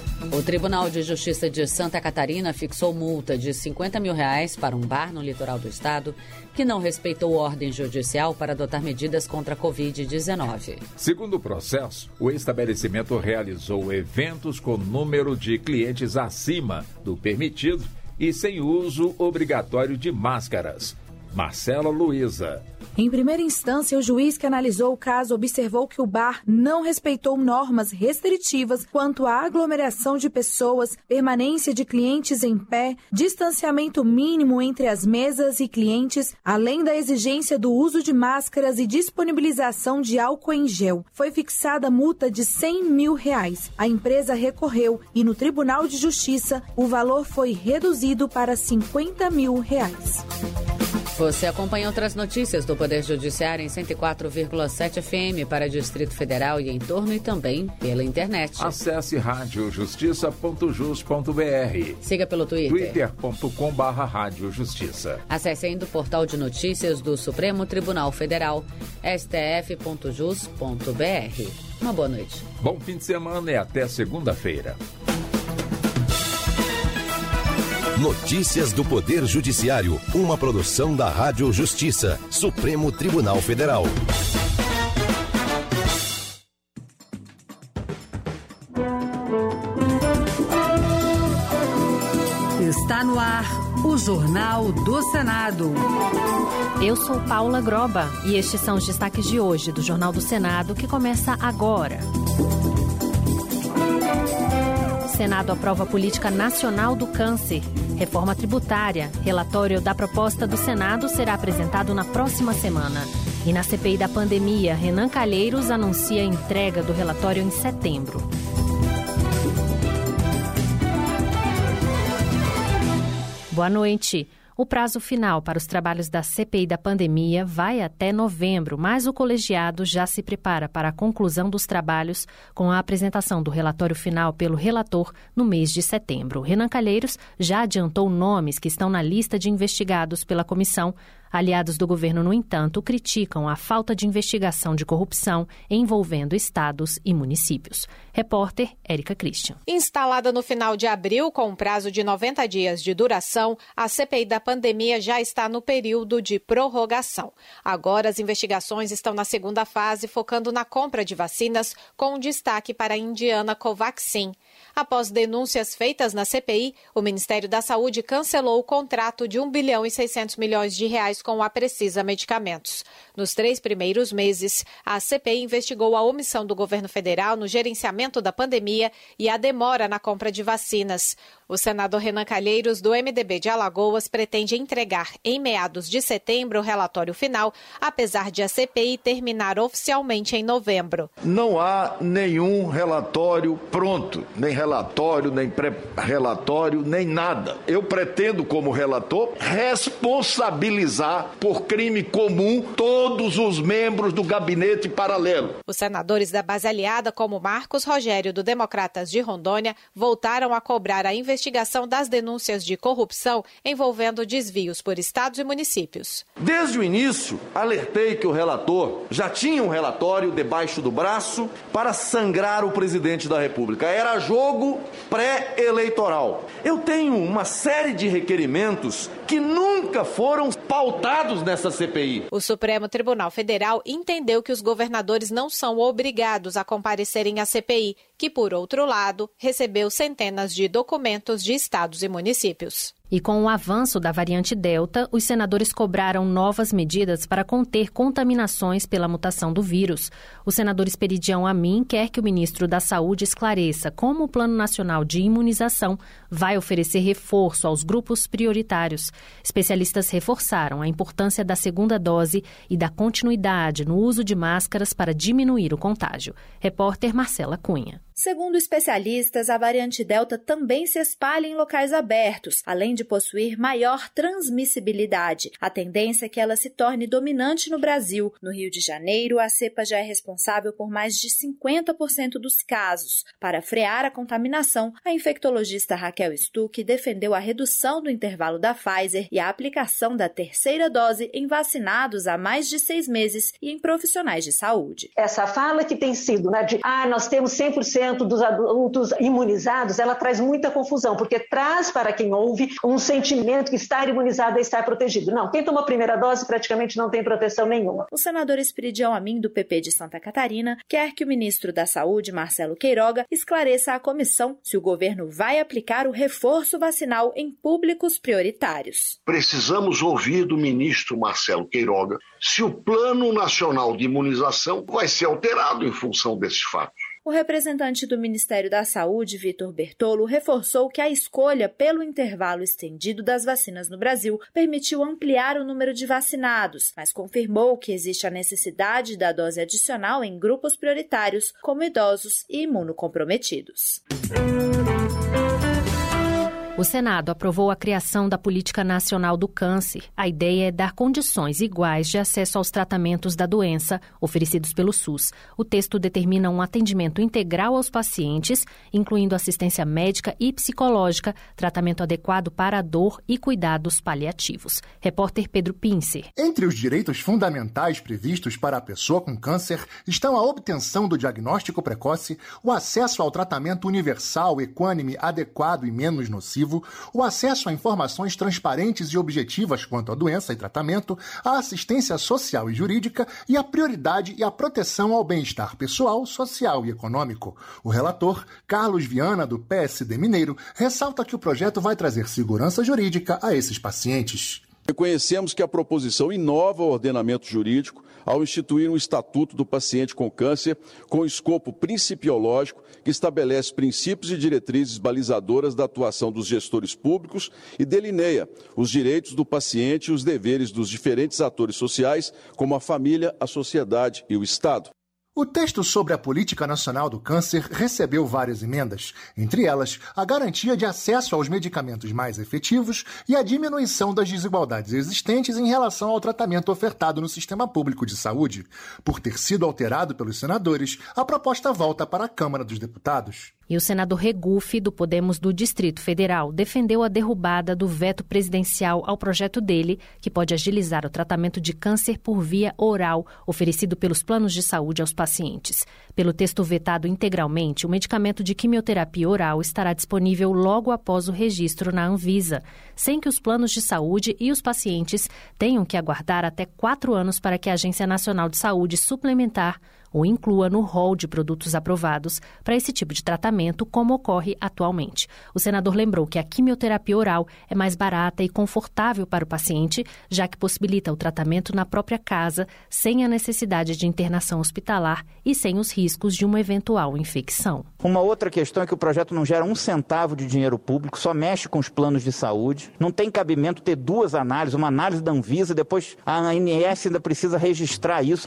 O Tribunal de Justiça de Santa Catarina fixou multa de R$50 mil para um bar no litoral do estado que não respeitou ordem judicial para adotar medidas contra a Covid-19. Segundo o processo, o estabelecimento realizou eventos com número de clientes acima do permitido e sem uso obrigatório de máscaras. Marcela Luiza. Em primeira instância, o juiz que analisou o caso observou que o bar não respeitou normas restritivas quanto à aglomeração de pessoas, permanência de clientes em pé, distanciamento mínimo entre as mesas e clientes, além da exigência do uso de máscaras e disponibilização de álcool em gel. Foi fixada multa de R$100 mil. A empresa recorreu e no Tribunal de Justiça o valor foi reduzido para R$50 mil. Você acompanha outras notícias do Poder Judiciário em 104,7 FM para Distrito Federal e em torno e também pela internet. Acesse radiojustiça.jus.br. Siga pelo Twitter. twitter.com/radiojustiça. Acesse ainda o portal de notícias do Supremo Tribunal Federal, stf.jus.br. Uma boa noite. Bom fim de semana e até segunda-feira. Notícias do Poder Judiciário, uma produção da Rádio Justiça, Supremo Tribunal Federal. Está no ar o Jornal do Senado. Eu sou Paula Groba e estes são os destaques de hoje do Jornal do Senado, que começa agora. Senado aprova a Política Nacional do Câncer. Reforma tributária. Relatório da proposta do Senado será apresentado na próxima semana. E na CPI da pandemia, Renan Calheiros anuncia a entrega do relatório em setembro. Boa noite. O prazo final para os trabalhos da CPI da pandemia vai até novembro, mas o colegiado já se prepara para a conclusão dos trabalhos com a apresentação do relatório final pelo relator no mês de setembro. Renan Calheiros já adiantou nomes que estão na lista de investigados pela comissão. Aliados do governo, no entanto, criticam a falta de investigação de corrupção envolvendo estados e municípios. Repórter Érica Christian. Instalada no final de abril, com um prazo de 90 dias de duração, a CPI da pandemia já está no período de prorrogação. Agora, as investigações estão na segunda fase, focando na compra de vacinas, com destaque para a indiana Covaxin. Após denúncias feitas na CPI, o Ministério da Saúde cancelou o contrato de R$ 1,6 bilhão com a Precisa Medicamentos. Nos 3 primeiros meses, a CPI investigou a omissão do governo federal no gerenciamento da pandemia e a demora na compra de vacinas. O senador Renan Calheiros, do MDB de Alagoas, pretende entregar em meados de setembro o relatório final, apesar de a CPI terminar oficialmente em novembro. Não há nenhum relatório pronto, nem relatório, nem pré-relatório, nem nada. Eu pretendo, como relator, responsabilizar por crime comum todos os membros do gabinete paralelo. Os senadores da base aliada, como Marcos Rogério, do Democratas de Rondônia, voltaram a cobrar a investigação das denúncias de corrupção envolvendo desvios por estados e municípios. Desde o início, alertei que o relator já tinha um relatório debaixo do braço para sangrar o presidente da República. Era jogo pré-eleitoral. Eu tenho uma série de requerimentos que nunca foram pautados nessa CPI. O Supremo Tribunal Federal entendeu que os governadores não são obrigados a comparecerem à CPI, que, por outro lado, recebeu centenas de documentos de estados e municípios. E com o avanço da variante Delta, os senadores cobraram novas medidas para conter contaminações pela mutação do vírus. O senador Esperidião Amin quer que o ministro da Saúde esclareça como o Plano Nacional de Imunização vai oferecer reforço aos grupos prioritários. Especialistas reforçaram a importância da segunda dose e da continuidade no uso de máscaras para diminuir o contágio. Repórter Marcela Cunha. Segundo especialistas, a variante Delta também se espalha em locais abertos, além de possuir maior transmissibilidade. A tendência é que ela se torne dominante no Brasil. No Rio de Janeiro, a cepa já é responsável por mais de 50% dos casos. Para frear a contaminação, a infectologista Raquel Stuck defendeu a redução do intervalo da Pfizer e a aplicação da terceira dose em vacinados há mais de 6 meses e em profissionais de saúde. Essa fala que tem sido, de nós temos 100% 70% dos adultos imunizados, ela traz muita confusão, porque traz para quem ouve um sentimento que estar imunizado é estar protegido. Não, quem tomou a primeira dose praticamente não tem proteção nenhuma. O senador Esperidião Amin, do PP de Santa Catarina, quer que o ministro da Saúde, Marcelo Queiroga, esclareça à comissão se o governo vai aplicar o reforço vacinal em públicos prioritários. Precisamos ouvir do ministro Marcelo Queiroga se o Plano Nacional de Imunização vai ser alterado em função desses fatos. O representante do Ministério da Saúde, Vitor Bertolo, reforçou que a escolha pelo intervalo estendido das vacinas no Brasil permitiu ampliar o número de vacinados, mas confirmou que existe a necessidade da dose adicional em grupos prioritários, como idosos e imunocomprometidos. O Senado aprovou a criação da Política Nacional do Câncer. A ideia é dar condições iguais de acesso aos tratamentos da doença oferecidos pelo SUS. O texto determina um atendimento integral aos pacientes, incluindo assistência médica e psicológica, tratamento adequado para a dor e cuidados paliativos. Repórter Pedro Pincer. Entre os direitos fundamentais previstos para a pessoa com câncer estão a obtenção do diagnóstico precoce, o acesso ao tratamento universal, equânime, adequado e menos nocivo, o acesso a informações transparentes e objetivas quanto à doença e tratamento, a assistência social e jurídica e a prioridade e a proteção ao bem-estar pessoal, social e econômico. O relator, Carlos Viana, do PSD Mineiro, ressalta que o projeto vai trazer segurança jurídica a esses pacientes. Reconhecemos que a proposição inova o ordenamento jurídico ao instituir um estatuto do paciente com câncer com escopo principiológico que estabelece princípios e diretrizes balizadoras da atuação dos gestores públicos e delineia os direitos do paciente e os deveres dos diferentes atores sociais, como a família, a sociedade e o Estado. O texto sobre a Política Nacional do Câncer recebeu várias emendas, entre elas a garantia de acesso aos medicamentos mais efetivos e a diminuição das desigualdades existentes em relação ao tratamento ofertado no sistema público de saúde. Por ter sido alterado pelos senadores, a proposta volta para a Câmara dos Deputados. E o senador Regufe, do Podemos do Distrito Federal, defendeu a derrubada do veto presidencial ao projeto dele, que pode agilizar o tratamento de câncer por via oral, oferecido pelos planos de saúde aos pacientes. Pelo texto vetado integralmente, o medicamento de quimioterapia oral estará disponível logo após o registro na Anvisa, sem que os planos de saúde e os pacientes tenham que aguardar até 4 anos para que a Agência Nacional de Saúde Suplementar ou inclua no rol de produtos aprovados para esse tipo de tratamento, como ocorre atualmente. O senador lembrou que a quimioterapia oral é mais barata e confortável para o paciente, já que possibilita o tratamento na própria casa, sem a necessidade de internação hospitalar e sem os riscos de uma eventual infecção. Uma outra questão é que o projeto não gera 1 centavo de dinheiro público, só mexe com os planos de saúde. Não tem cabimento ter 2 análises, uma análise da Anvisa, depois a ANS ainda precisa registrar isso.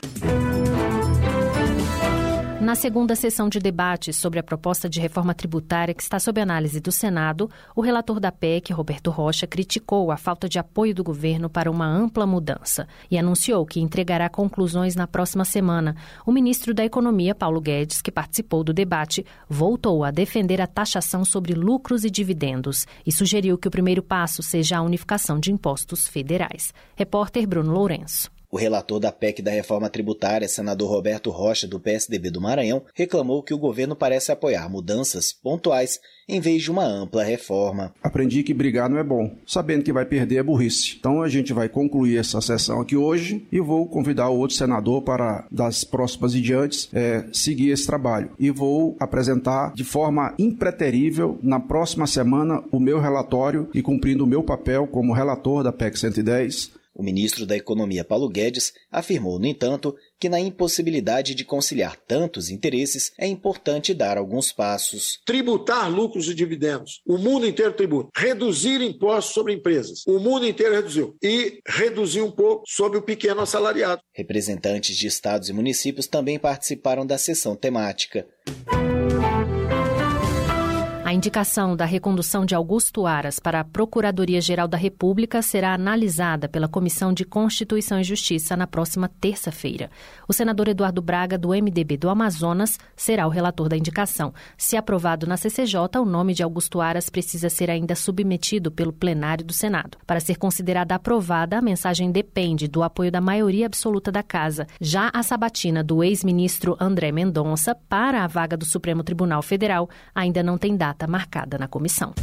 Na segunda sessão de debate sobre a proposta de reforma tributária que está sob análise do Senado, o relator da PEC, Roberto Rocha, criticou a falta de apoio do governo para uma ampla mudança e anunciou que entregará conclusões na próxima semana. O ministro da Economia, Paulo Guedes, que participou do debate, voltou a defender a taxação sobre lucros e dividendos e sugeriu que o primeiro passo seja a unificação de impostos federais. Repórter Bruno Lourenço. O relator da PEC da reforma tributária, senador Roberto Rocha, do PSDB do Maranhão, reclamou que o governo parece apoiar mudanças pontuais em vez de uma ampla reforma. Aprendi que brigar não é bom, sabendo que vai perder é burrice. Então a gente vai concluir essa sessão aqui hoje e vou convidar o outro senador para, das próximas em diante, seguir esse trabalho. E vou apresentar de forma impreterível, na próxima semana, o meu relatório e cumprindo o meu papel como relator da PEC 110, O ministro da Economia, Paulo Guedes, afirmou, no entanto, que na impossibilidade de conciliar tantos interesses é importante dar alguns passos. Tributar lucros e dividendos. O mundo inteiro tributa. Reduzir impostos sobre empresas. O mundo inteiro reduziu. E reduzir um pouco sobre o pequeno assalariado. Representantes de estados e municípios também participaram da sessão temática. A indicação da recondução de Augusto Aras para a Procuradoria-Geral da República será analisada pela Comissão de Constituição e Justiça na próxima terça-feira. O senador Eduardo Braga, do MDB do Amazonas, será o relator da indicação. Se aprovado na CCJ, o nome de Augusto Aras precisa ser ainda submetido pelo plenário do Senado. Para ser considerada aprovada, a mensagem depende do apoio da maioria absoluta da Casa. Já a sabatina do ex-ministro André Mendonça para a vaga do Supremo Tribunal Federal ainda não tem data marcada na comissão.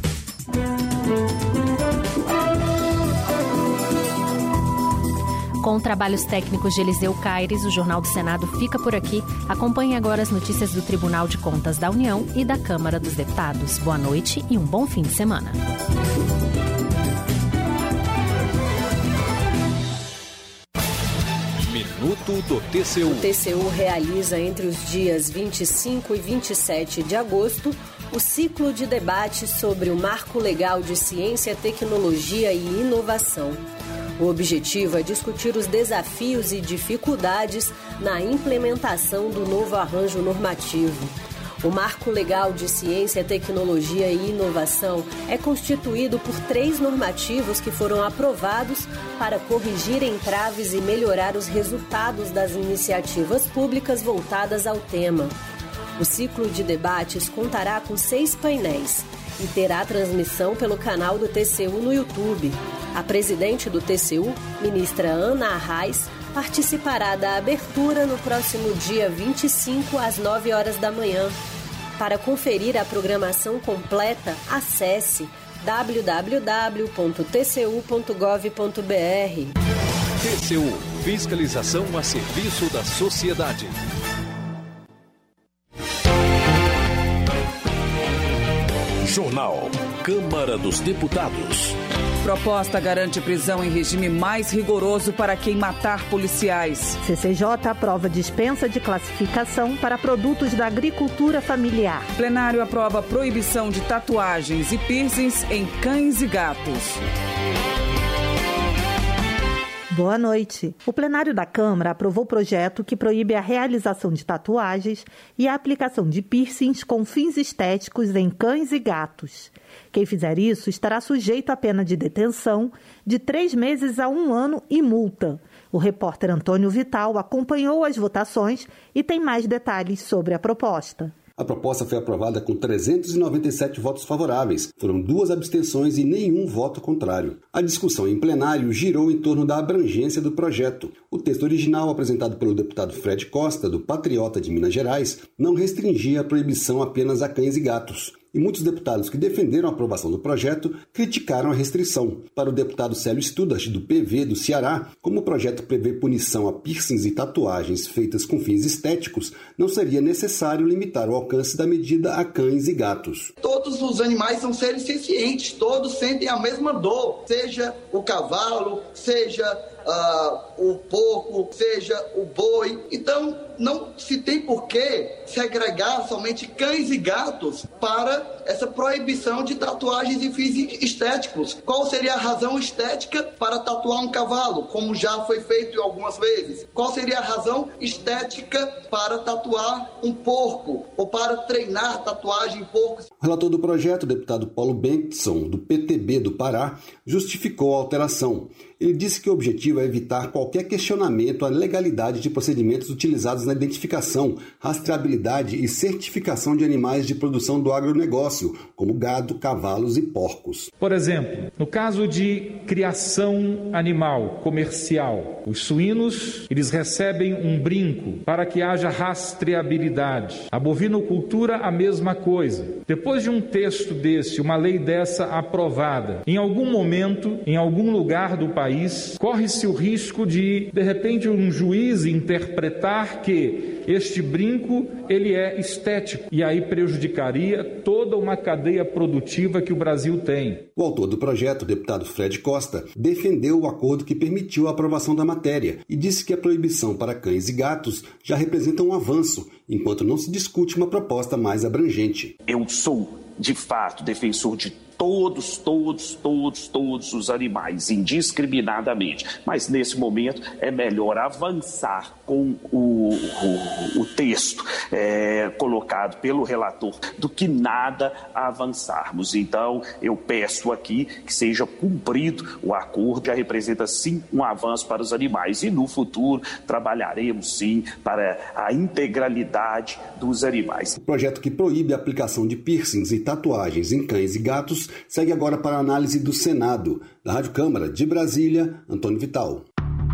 Com trabalhos técnicos de Eliseu Caires, o Jornal do Senado fica por aqui. Acompanhe agora as notícias do Tribunal de Contas da União e da Câmara dos Deputados. Boa noite e um bom fim de semana. Minuto do TCU. O TCU realiza entre os dias 25 e 27 de agosto o ciclo de debate sobre o Marco Legal de Ciência, Tecnologia e Inovação. O objetivo é discutir os desafios e dificuldades na implementação do novo arranjo normativo. O Marco Legal de Ciência, Tecnologia e Inovação é constituído por 3 normativos que foram aprovados para corrigir entraves e melhorar os resultados das iniciativas públicas voltadas ao tema. O ciclo de debates contará com 6 painéis e terá transmissão pelo canal do TCU no YouTube. A presidente do TCU, ministra Ana Arraes, participará da abertura no próximo dia 25, às 9 horas da manhã. Para conferir a programação completa, acesse www.tcu.gov.br. TCU – Fiscalização a serviço da sociedade. Jornal Câmara dos Deputados. Proposta garante prisão em regime mais rigoroso para quem matar policiais. CCJ aprova dispensa de classificação para produtos da agricultura familiar. Plenário aprova proibição de tatuagens e piercings em cães e gatos. Boa noite. O plenário da Câmara aprovou o projeto que proíbe a realização de tatuagens e a aplicação de piercings com fins estéticos em cães e gatos. Quem fizer isso estará sujeito à pena de detenção de 3 meses a 1 ano e multa. O repórter Antônio Vital acompanhou as votações e tem mais detalhes sobre a proposta. A proposta foi aprovada com 397 votos favoráveis, foram 2 abstenções e nenhum voto contrário. A discussão em plenário girou em torno da abrangência do projeto. O texto original, apresentado pelo deputado Fred Costa, do Patriota de Minas Gerais, não restringia a proibição apenas a cães e gatos. E muitos deputados que defenderam a aprovação do projeto criticaram a restrição. Para o deputado Célio Studas, do PV do Ceará, como o projeto prevê punição a piercings e tatuagens feitas com fins estéticos, não seria necessário limitar o alcance da medida a cães e gatos. Todos os animais são seres sencientes, todos sentem a mesma dor, seja o cavalo, seja o porco, seja o boi. Então, não se tem por que segregar somente cães e gatos para essa proibição de tatuagens e fins estéticos. Qual seria a razão estética para tatuar um cavalo, como já foi feito algumas vezes? Qual seria a razão estética para tatuar um porco ou para treinar tatuagem em porcos? O relator do projeto, o deputado Paulo Bengtson, do PTB do Pará, justificou a alteração. Ele disse que o objetivo é evitar qualquer questionamento à legalidade de procedimentos utilizados na identificação, rastreabilidade e certificação de animais de produção do agronegócio, como gado, cavalos e porcos. Por exemplo, no caso de criação animal comercial, os suínos, eles recebem um brinco para que haja rastreabilidade. A bovinocultura, a mesma coisa. Depois de um texto desse, uma lei dessa aprovada, em algum momento, em algum lugar do país, corre-se o risco de repente, um juiz interpretar que este brinco, ele é estético, e aí prejudicaria toda uma cadeia produtiva que o Brasil tem. O autor do projeto, o deputado Fred Costa, defendeu o acordo que permitiu a aprovação da matéria e disse que a proibição para cães e gatos já representa um avanço, enquanto não se discute uma proposta mais abrangente. Eu sou, de fato, defensor de todos os animais, indiscriminadamente. Mas, nesse momento, é melhor avançar com o texto colocado pelo relator do que nada avançarmos. Então, eu peço aqui que seja cumprido o acordo, que representa, sim, um avanço para os animais. E, no futuro, trabalharemos, sim, para a integralidade dos animais. O projeto que proíbe a aplicação de piercings e tatuagens em cães e gatos segue agora para a análise do Senado. Da Rádio Câmara de Brasília, Antônio Vital.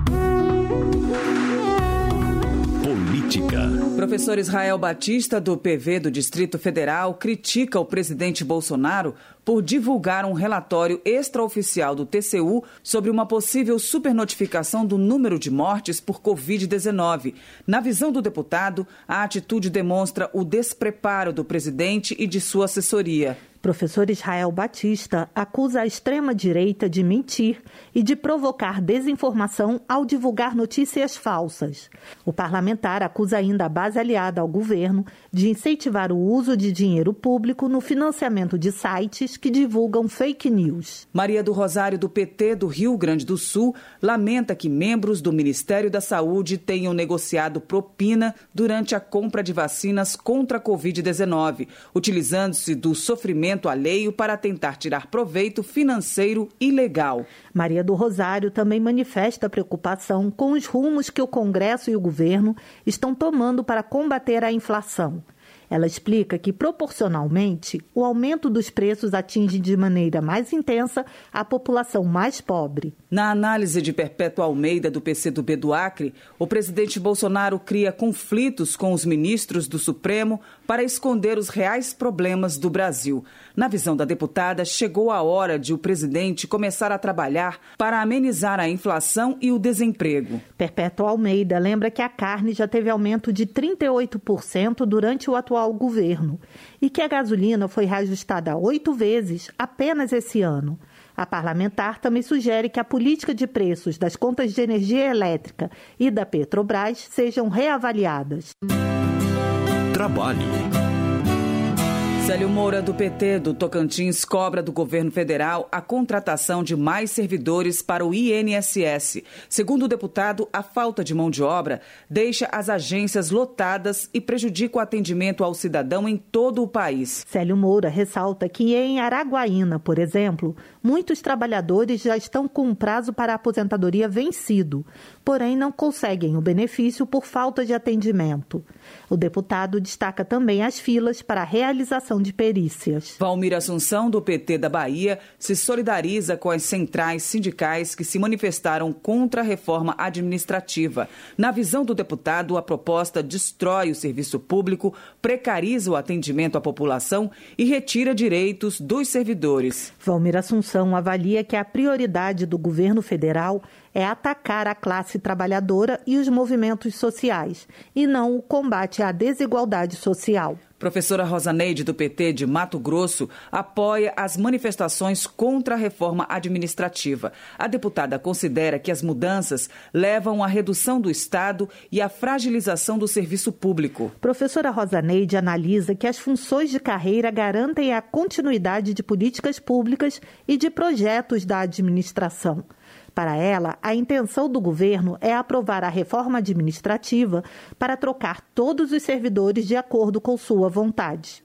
Política. Professor Israel Batista, do PV do Distrito Federal, critica o presidente Bolsonaro por divulgar um relatório extraoficial do TCU sobre uma possível supernotificação do número de mortes por Covid-19. Na visão do deputado, a atitude demonstra o despreparo do presidente e de sua assessoria. Professor Israel Batista acusa a extrema-direita de mentir e de provocar desinformação ao divulgar notícias falsas. O parlamentar acusa ainda a base aliada ao governo de incentivar o uso de dinheiro público no financiamento de sites que divulgam fake news. Maria do Rosário, do PT do Rio Grande do Sul, lamenta que membros do Ministério da Saúde tenham negociado propina durante a compra de vacinas contra a Covid-19, utilizando-se do sofrimento alheio para tentar tirar proveito financeiro ilegal. Maria do Rosário também manifesta preocupação com os rumos que o Congresso e o governo estão tomando para combater a inflação. Ela explica que, proporcionalmente, o aumento dos preços atinge de maneira mais intensa a população mais pobre. Na análise de Perpétua Almeida, do PCdoB do Acre, o presidente Bolsonaro cria conflitos com os ministros do Supremo para esconder os reais problemas do Brasil. Na visão da deputada, chegou a hora de o presidente começar a trabalhar para amenizar a inflação e o desemprego. Perpétua Almeida lembra que a carne já teve aumento de 38% durante o atual governo e que a gasolina foi reajustada 8 vezes apenas esse ano. A parlamentar também sugere que a política de preços das contas de energia elétrica e da Petrobras sejam reavaliadas. Trabalho. Célio Moura, do PT do Tocantins, cobra do governo federal a contratação de mais servidores para o INSS. Segundo o deputado, a falta de mão de obra deixa as agências lotadas e prejudica o atendimento ao cidadão em todo o país. Célio Moura ressalta que em Araguaína, por exemplo, muitos trabalhadores já estão com um prazo para a aposentadoria vencido, porém não conseguem o benefício por falta de atendimento. O deputado destaca também as filas para a realização de perícias. Valmir Assunção, do PT da Bahia, se solidariza com as centrais sindicais que se manifestaram contra a reforma administrativa. Na visão do deputado, a proposta destrói o serviço público, precariza o atendimento à população e retira direitos dos servidores. Valmir Assunção avalia que a prioridade do governo federal é atacar a classe trabalhadora e os movimentos sociais, e não o combate à desigualdade social. Professora Rosaneide, do PT de Mato Grosso, apoia as manifestações contra a reforma administrativa. A deputada considera que as mudanças levam à redução do Estado e à fragilização do serviço público. Professora Rosaneide analisa que as funções de carreira garantem a continuidade de políticas públicas e de projetos da administração. Para ela, a intenção do governo é aprovar a reforma administrativa para trocar todos os servidores de acordo com sua vontade.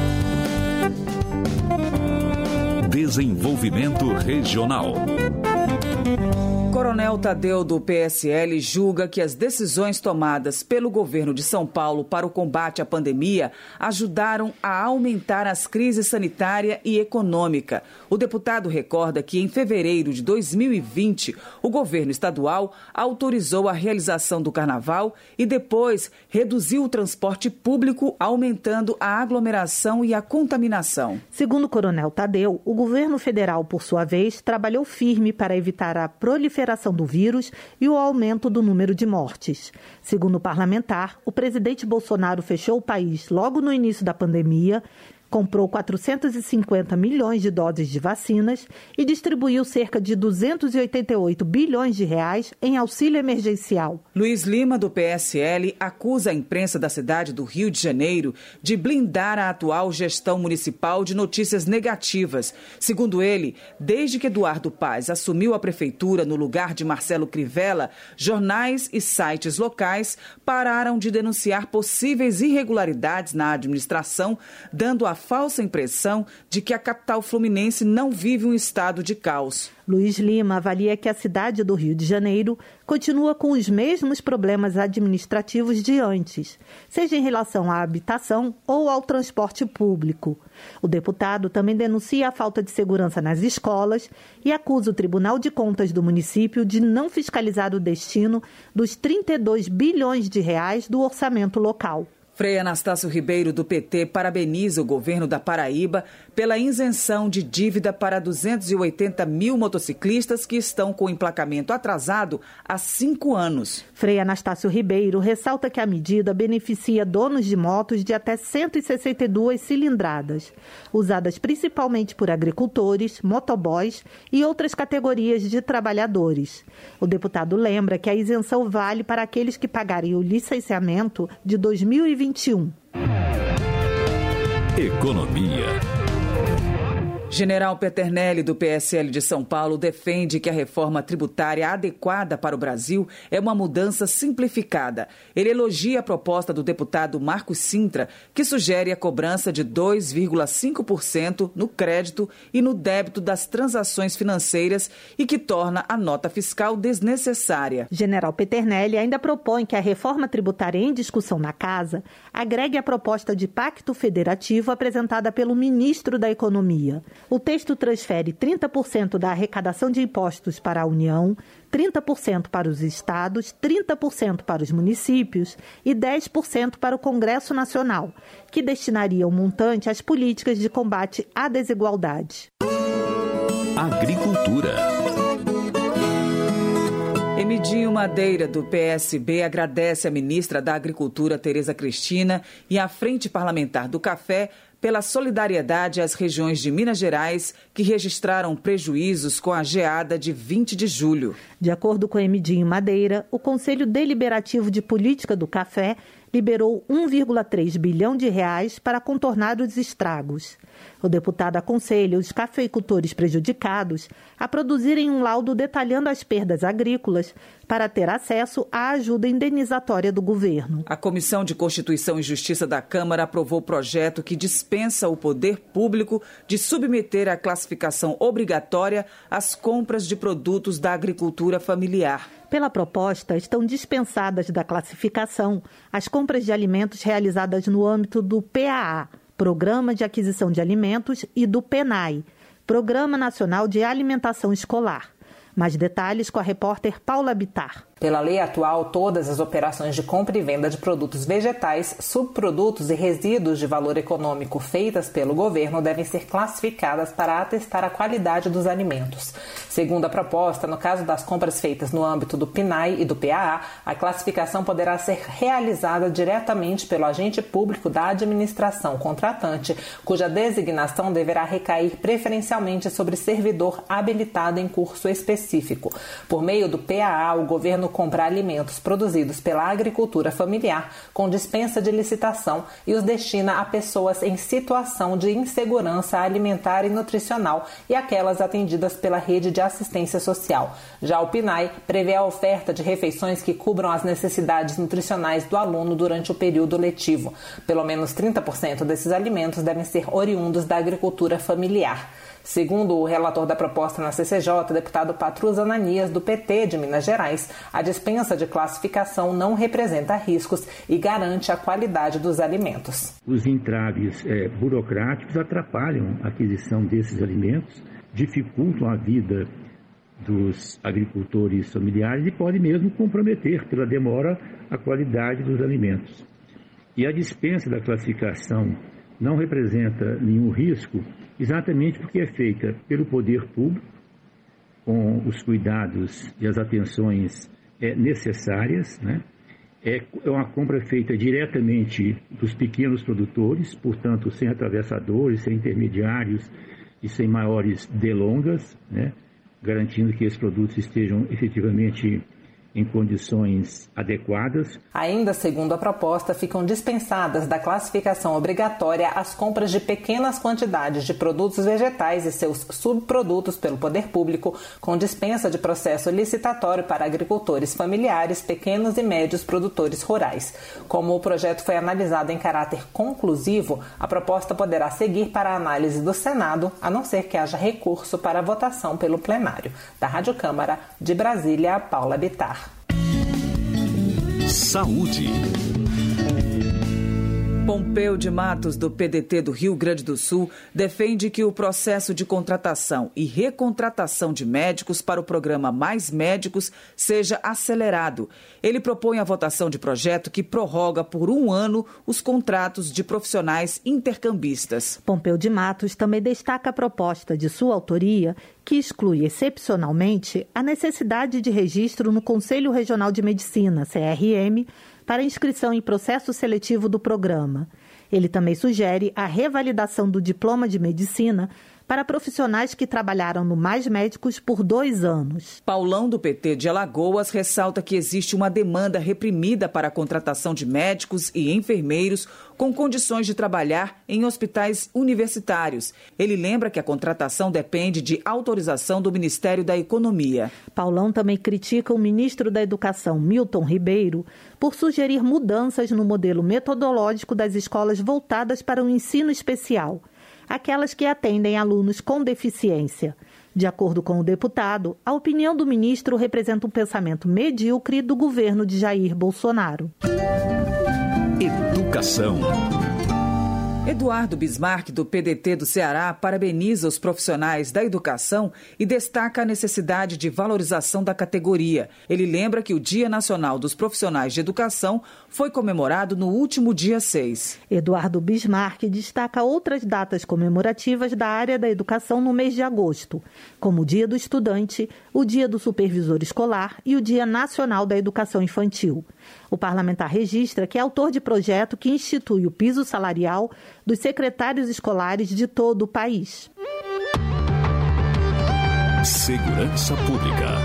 Desenvolvimento Regional. Coronel Tadeu, do PSL, julga que as decisões tomadas pelo governo de São Paulo para o combate à pandemia ajudaram a aumentar as crises sanitária e econômica. O deputado recorda que, em fevereiro de 2020, o governo estadual autorizou a realização do carnaval e depois reduziu o transporte público, aumentando a aglomeração e a contaminação. Segundo o Coronel Tadeu, o governo federal, por sua vez, trabalhou firme para evitar a proliferação do vírus e o aumento do número de mortes. Segundo o parlamentar, o presidente Bolsonaro fechou o país logo no início da pandemia, Comprou 450 milhões de doses de vacinas e distribuiu cerca de 288 bilhões de reais em auxílio emergencial. Luiz Lima, do PSL, acusa a imprensa da cidade do Rio de Janeiro de blindar a atual gestão municipal de notícias negativas. Segundo ele, desde que Eduardo Paes assumiu a prefeitura no lugar de Marcelo Crivella, jornais e sites locais pararam de denunciar possíveis irregularidades na administração, dando a falsa impressão de que a capital fluminense não vive um estado de caos. Luiz Lima avalia que a cidade do Rio de Janeiro continua com os mesmos problemas administrativos de antes, seja em relação à habitação ou ao transporte público. O deputado também denuncia a falta de segurança nas escolas e acusa o Tribunal de Contas do município de não fiscalizar o destino dos 32 bilhões de reais do orçamento local. Frei Anastácio Ribeiro, do PT, parabeniza o governo da Paraíba pela isenção de dívida para 280 mil motociclistas que estão com o emplacamento atrasado há 5 anos. Frei Anastácio Ribeiro ressalta que a medida beneficia donos de motos de até 162 cilindradas, usadas principalmente por agricultores, motoboys e outras categorias de trabalhadores. O deputado lembra que a isenção vale para aqueles que pagarem o licenciamento de 2021. Economia. General Peternelli, do PSL de São Paulo, defende que a reforma tributária adequada para o Brasil é uma mudança simplificada. Ele elogia a proposta do deputado Marcos Sintra, que sugere a cobrança de 2,5% no crédito e no débito das transações financeiras e que torna a nota fiscal desnecessária. General Peternelli ainda propõe que a reforma tributária em discussão na Casa agregue a proposta de pacto federativo apresentada pelo ministro da Economia. O texto transfere 30% da arrecadação de impostos para a União, 30% para os estados, 30% para os municípios e 10% para o Congresso Nacional, que destinaria o montante às políticas de combate à desigualdade. Agricultura. Emidinho Madeira, do PSB, agradece a ministra da Agricultura, Tereza Cristina, e à Frente Parlamentar do Café pela solidariedade às regiões de Minas Gerais que registraram prejuízos com a geada de 20 de julho. De acordo com Emidinho Madeira, o Conselho Deliberativo de Política do Café liberou 1,3 bilhão de reais para contornar os estragos. O deputado aconselha os cafeicultores prejudicados a produzirem um laudo detalhando as perdas agrícolas para ter acesso à ajuda indenizatória do governo. A Comissão de Constituição e Justiça da Câmara aprovou o projeto que dispensa o poder público de submeter à classificação obrigatória as compras de produtos da agricultura familiar. Pela proposta, estão dispensadas da classificação as compras de alimentos realizadas no âmbito do PAA, Programa de Aquisição de Alimentos, e do PENAI, Programa Nacional de Alimentação Escolar. Mais detalhes com a repórter Paula Bittar. Pela lei atual, todas as operações de compra e venda de produtos vegetais, subprodutos e resíduos de valor econômico feitas pelo governo devem ser classificadas para atestar a qualidade dos alimentos. Segundo a proposta, no caso das compras feitas no âmbito do PNAE e do PAA, a classificação poderá ser realizada diretamente pelo agente público da administração contratante, cuja designação deverá recair preferencialmente sobre servidor habilitado em curso específico. Por meio do PAA, o governo compra alimentos produzidos pela agricultura familiar com dispensa de licitação e os destina a pessoas em situação de insegurança alimentar e nutricional e aquelas atendidas pela rede de assistência social. Já o PNAE prevê a oferta de refeições que cubram as necessidades nutricionais do aluno durante o período letivo. Pelo menos 30% desses alimentos devem ser oriundos da agricultura familiar. Segundo o relator da proposta na CCJ, deputado Patrus Ananias, do PT de Minas Gerais, a dispensa de classificação não representa riscos e garante a qualidade dos alimentos. Os entraves burocráticos atrapalham a aquisição desses alimentos, dificultam a vida dos agricultores familiares e podem mesmo comprometer, pela demora, a qualidade dos alimentos. E a dispensa da classificação não representa nenhum risco, exatamente porque é feita pelo poder público, com os cuidados e as atenções necessárias, né? É uma compra feita diretamente dos pequenos produtores, portanto, sem atravessadores, sem intermediários e sem maiores delongas, né? Garantindo que esses produtos estejam efetivamente em condições adequadas. Ainda segundo a proposta, ficam dispensadas da classificação obrigatória as compras de pequenas quantidades de produtos vegetais e seus subprodutos pelo poder público, com dispensa de processo licitatório para agricultores familiares, pequenos e médios produtores rurais. Como o projeto foi analisado em caráter conclusivo, a proposta poderá seguir para a análise do Senado, a não ser que haja recurso para votação pelo plenário. Da Rádio Câmara, de Brasília, Paula Bittar. Saúde. Pompeu de Matos, do PDT do Rio Grande do Sul, defende que o processo de contratação e recontratação de médicos para o programa Mais Médicos seja acelerado. Ele propõe a votação de projeto que prorroga por 1 ano os contratos de profissionais intercambistas. Pompeu de Matos também destaca a proposta de sua autoria, que exclui excepcionalmente a necessidade de registro no Conselho Regional de Medicina, CRM, para inscrição em processo seletivo do programa. Ele também sugere a revalidação do diploma de medicina para profissionais que trabalharam no Mais Médicos por 2 anos. Paulão, do PT de Alagoas, ressalta que existe uma demanda reprimida para a contratação de médicos e enfermeiros com condições de trabalhar em hospitais universitários. Ele lembra que a contratação depende de autorização do Ministério da Economia. Paulão também critica o ministro da Educação, Milton Ribeiro, por sugerir mudanças no modelo metodológico das escolas voltadas para o ensino especial, aquelas que atendem alunos com deficiência. De acordo com o deputado, a opinião do ministro representa um pensamento medíocre do governo de Jair Bolsonaro. Educação. Eduardo Bismarck, do PDT do Ceará, parabeniza os profissionais da educação e destaca a necessidade de valorização da categoria. Ele lembra que o Dia Nacional dos Profissionais de Educação foi comemorado no último dia 6. Eduardo Bismarck destaca outras datas comemorativas da área da educação no mês de agosto, como o Dia do Estudante, o Dia do Supervisor Escolar e o Dia Nacional da Educação Infantil. O parlamentar registra que é autor de projeto que institui o piso salarial dos secretários escolares de todo o país. Segurança Pública.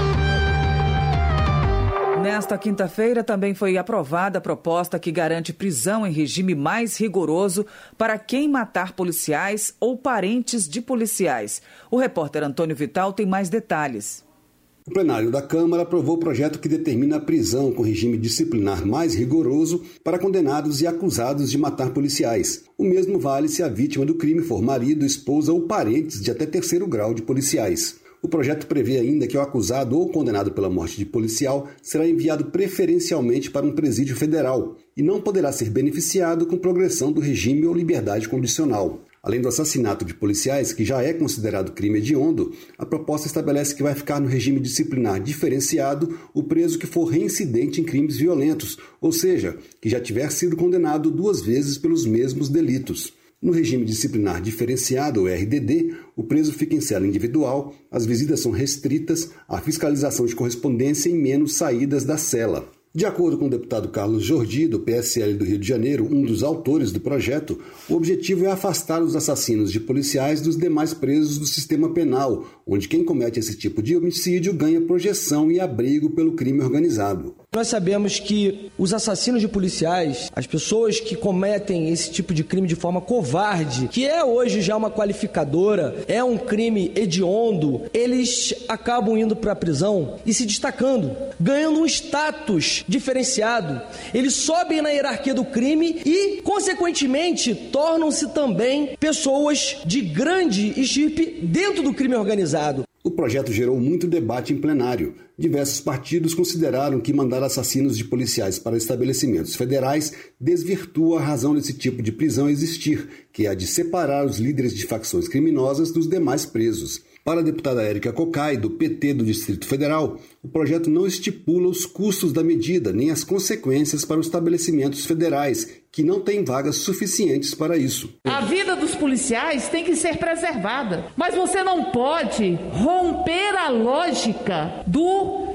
Nesta quinta-feira também foi aprovada a proposta que garante prisão em regime mais rigoroso para quem matar policiais ou parentes de policiais. O repórter Antônio Vital tem mais detalhes. O plenário da Câmara aprovou o projeto que determina a prisão com regime disciplinar mais rigoroso para condenados e acusados de matar policiais. O mesmo vale se a vítima do crime for marido, esposa ou parentes de até 3º grau de policiais. O projeto prevê ainda que o acusado ou condenado pela morte de policial será enviado preferencialmente para um presídio federal e não poderá ser beneficiado com progressão do regime ou liberdade condicional. Além do assassinato de policiais, que já é considerado crime hediondo, a proposta estabelece que vai ficar no regime disciplinar diferenciado o preso que for reincidente em crimes violentos, ou seja, que já tiver sido condenado 2 vezes pelos mesmos delitos. No regime disciplinar diferenciado, o RDD, o preso fica em cela individual, as visitas são restritas, a fiscalização de correspondência e menos saídas da cela. De acordo com o deputado Carlos Jordi, do PSL do Rio de Janeiro, um dos autores do projeto, o objetivo é afastar os assassinos de policiais dos demais presos do sistema penal, onde quem comete esse tipo de homicídio ganha projeção e abrigo pelo crime organizado. Nós sabemos que os assassinos de policiais, as pessoas que cometem esse tipo de crime de forma covarde, que é hoje já uma qualificadora, é um crime hediondo, eles acabam indo para a prisão e se destacando, ganhando um status diferenciado. Eles sobem na hierarquia do crime e, consequentemente, tornam-se também pessoas de grande estirpe dentro do crime organizado. O projeto gerou muito debate em plenário. Diversos partidos consideraram que mandar assassinos de policiais para estabelecimentos federais desvirtua a razão desse tipo de prisão existir, que é a de separar os líderes de facções criminosas dos demais presos. Para a deputada Érica Cocai, do PT do Distrito Federal, o projeto não estipula os custos da medida, nem as consequências para os estabelecimentos federais, que não têm vagas suficientes para isso. A vida dos policiais tem que ser preservada, mas você não pode romper a lógica do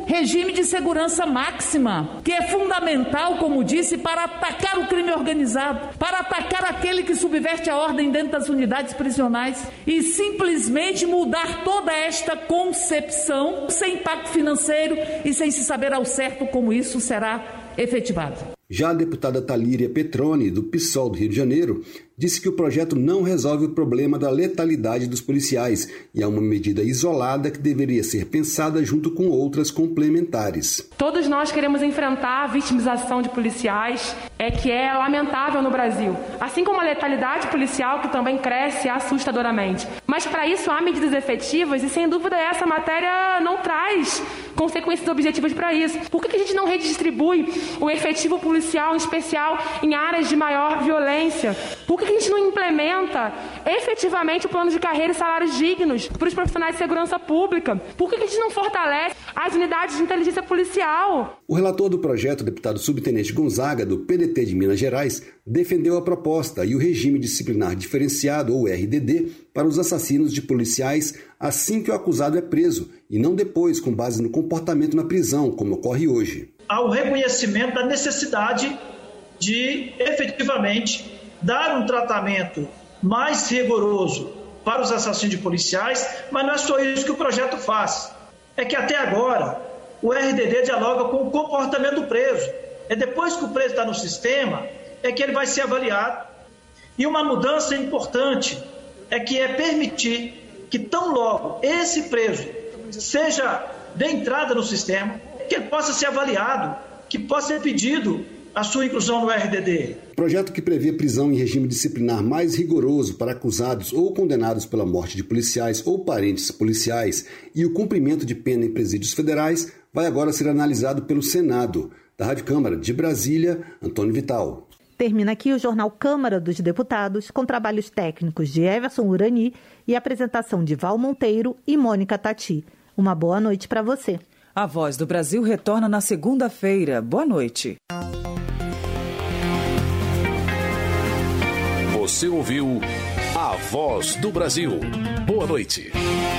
regime de segurança máxima, que é fundamental, como disse, para atacar o crime organizado, para atacar aquele que subverte a ordem dentro das unidades prisionais e simplesmente mudar toda esta concepção sem impacto financeiro e sem se saber ao certo como isso será efetivado. Já a deputada Talíria Petroni, do PSOL do Rio de Janeiro, disse que o projeto não resolve o problema da letalidade dos policiais e é uma medida isolada que deveria ser pensada junto com outras complementares. Todos nós queremos enfrentar a vitimização de policiais, que é lamentável no Brasil, assim como a letalidade policial, que também cresce assustadoramente. Mas para isso há medidas efetivas e, sem dúvida, essa matéria não traz consequências objetivas para isso. Por que a gente não redistribui o efetivo policial, em especial em áreas de maior violência? Por que a gente não implementa efetivamente o plano de carreira e salários dignos para os profissionais de segurança pública? Por que a gente não fortalece as unidades de inteligência policial? O relator do projeto, o deputado subtenente Gonzaga, do PDT de Minas Gerais, defendeu a proposta e o regime disciplinar diferenciado, ou RDD, para os assassinos de policiais assim que o acusado é preso e não depois, com base no comportamento na prisão, como ocorre hoje. Há o reconhecimento da necessidade de, efetivamente, dar um tratamento mais rigoroso para os assassinos de policiais, mas não é só isso que o projeto faz. É que até agora o RDD dialoga com o comportamento do preso. É depois que o preso está no sistema é que ele vai ser avaliado. E uma mudança importante é permitir que tão logo esse preso seja de entrada no sistema, que ele possa ser avaliado, que possa ser pedido a sua inclusão no RDD. Projeto que prevê prisão em regime disciplinar mais rigoroso para acusados ou condenados pela morte de policiais ou parentes policiais e o cumprimento de pena em presídios federais vai agora ser analisado pelo Senado. Da Rádio Câmara de Brasília, Antônio Vital. Termina aqui o Jornal Câmara dos Deputados, com trabalhos técnicos de Everson Urani e apresentação de Val Monteiro e Mônica Tati. Uma boa noite para você. A Voz do Brasil retorna na segunda-feira. Boa noite. Você ouviu A Voz do Brasil. Boa noite.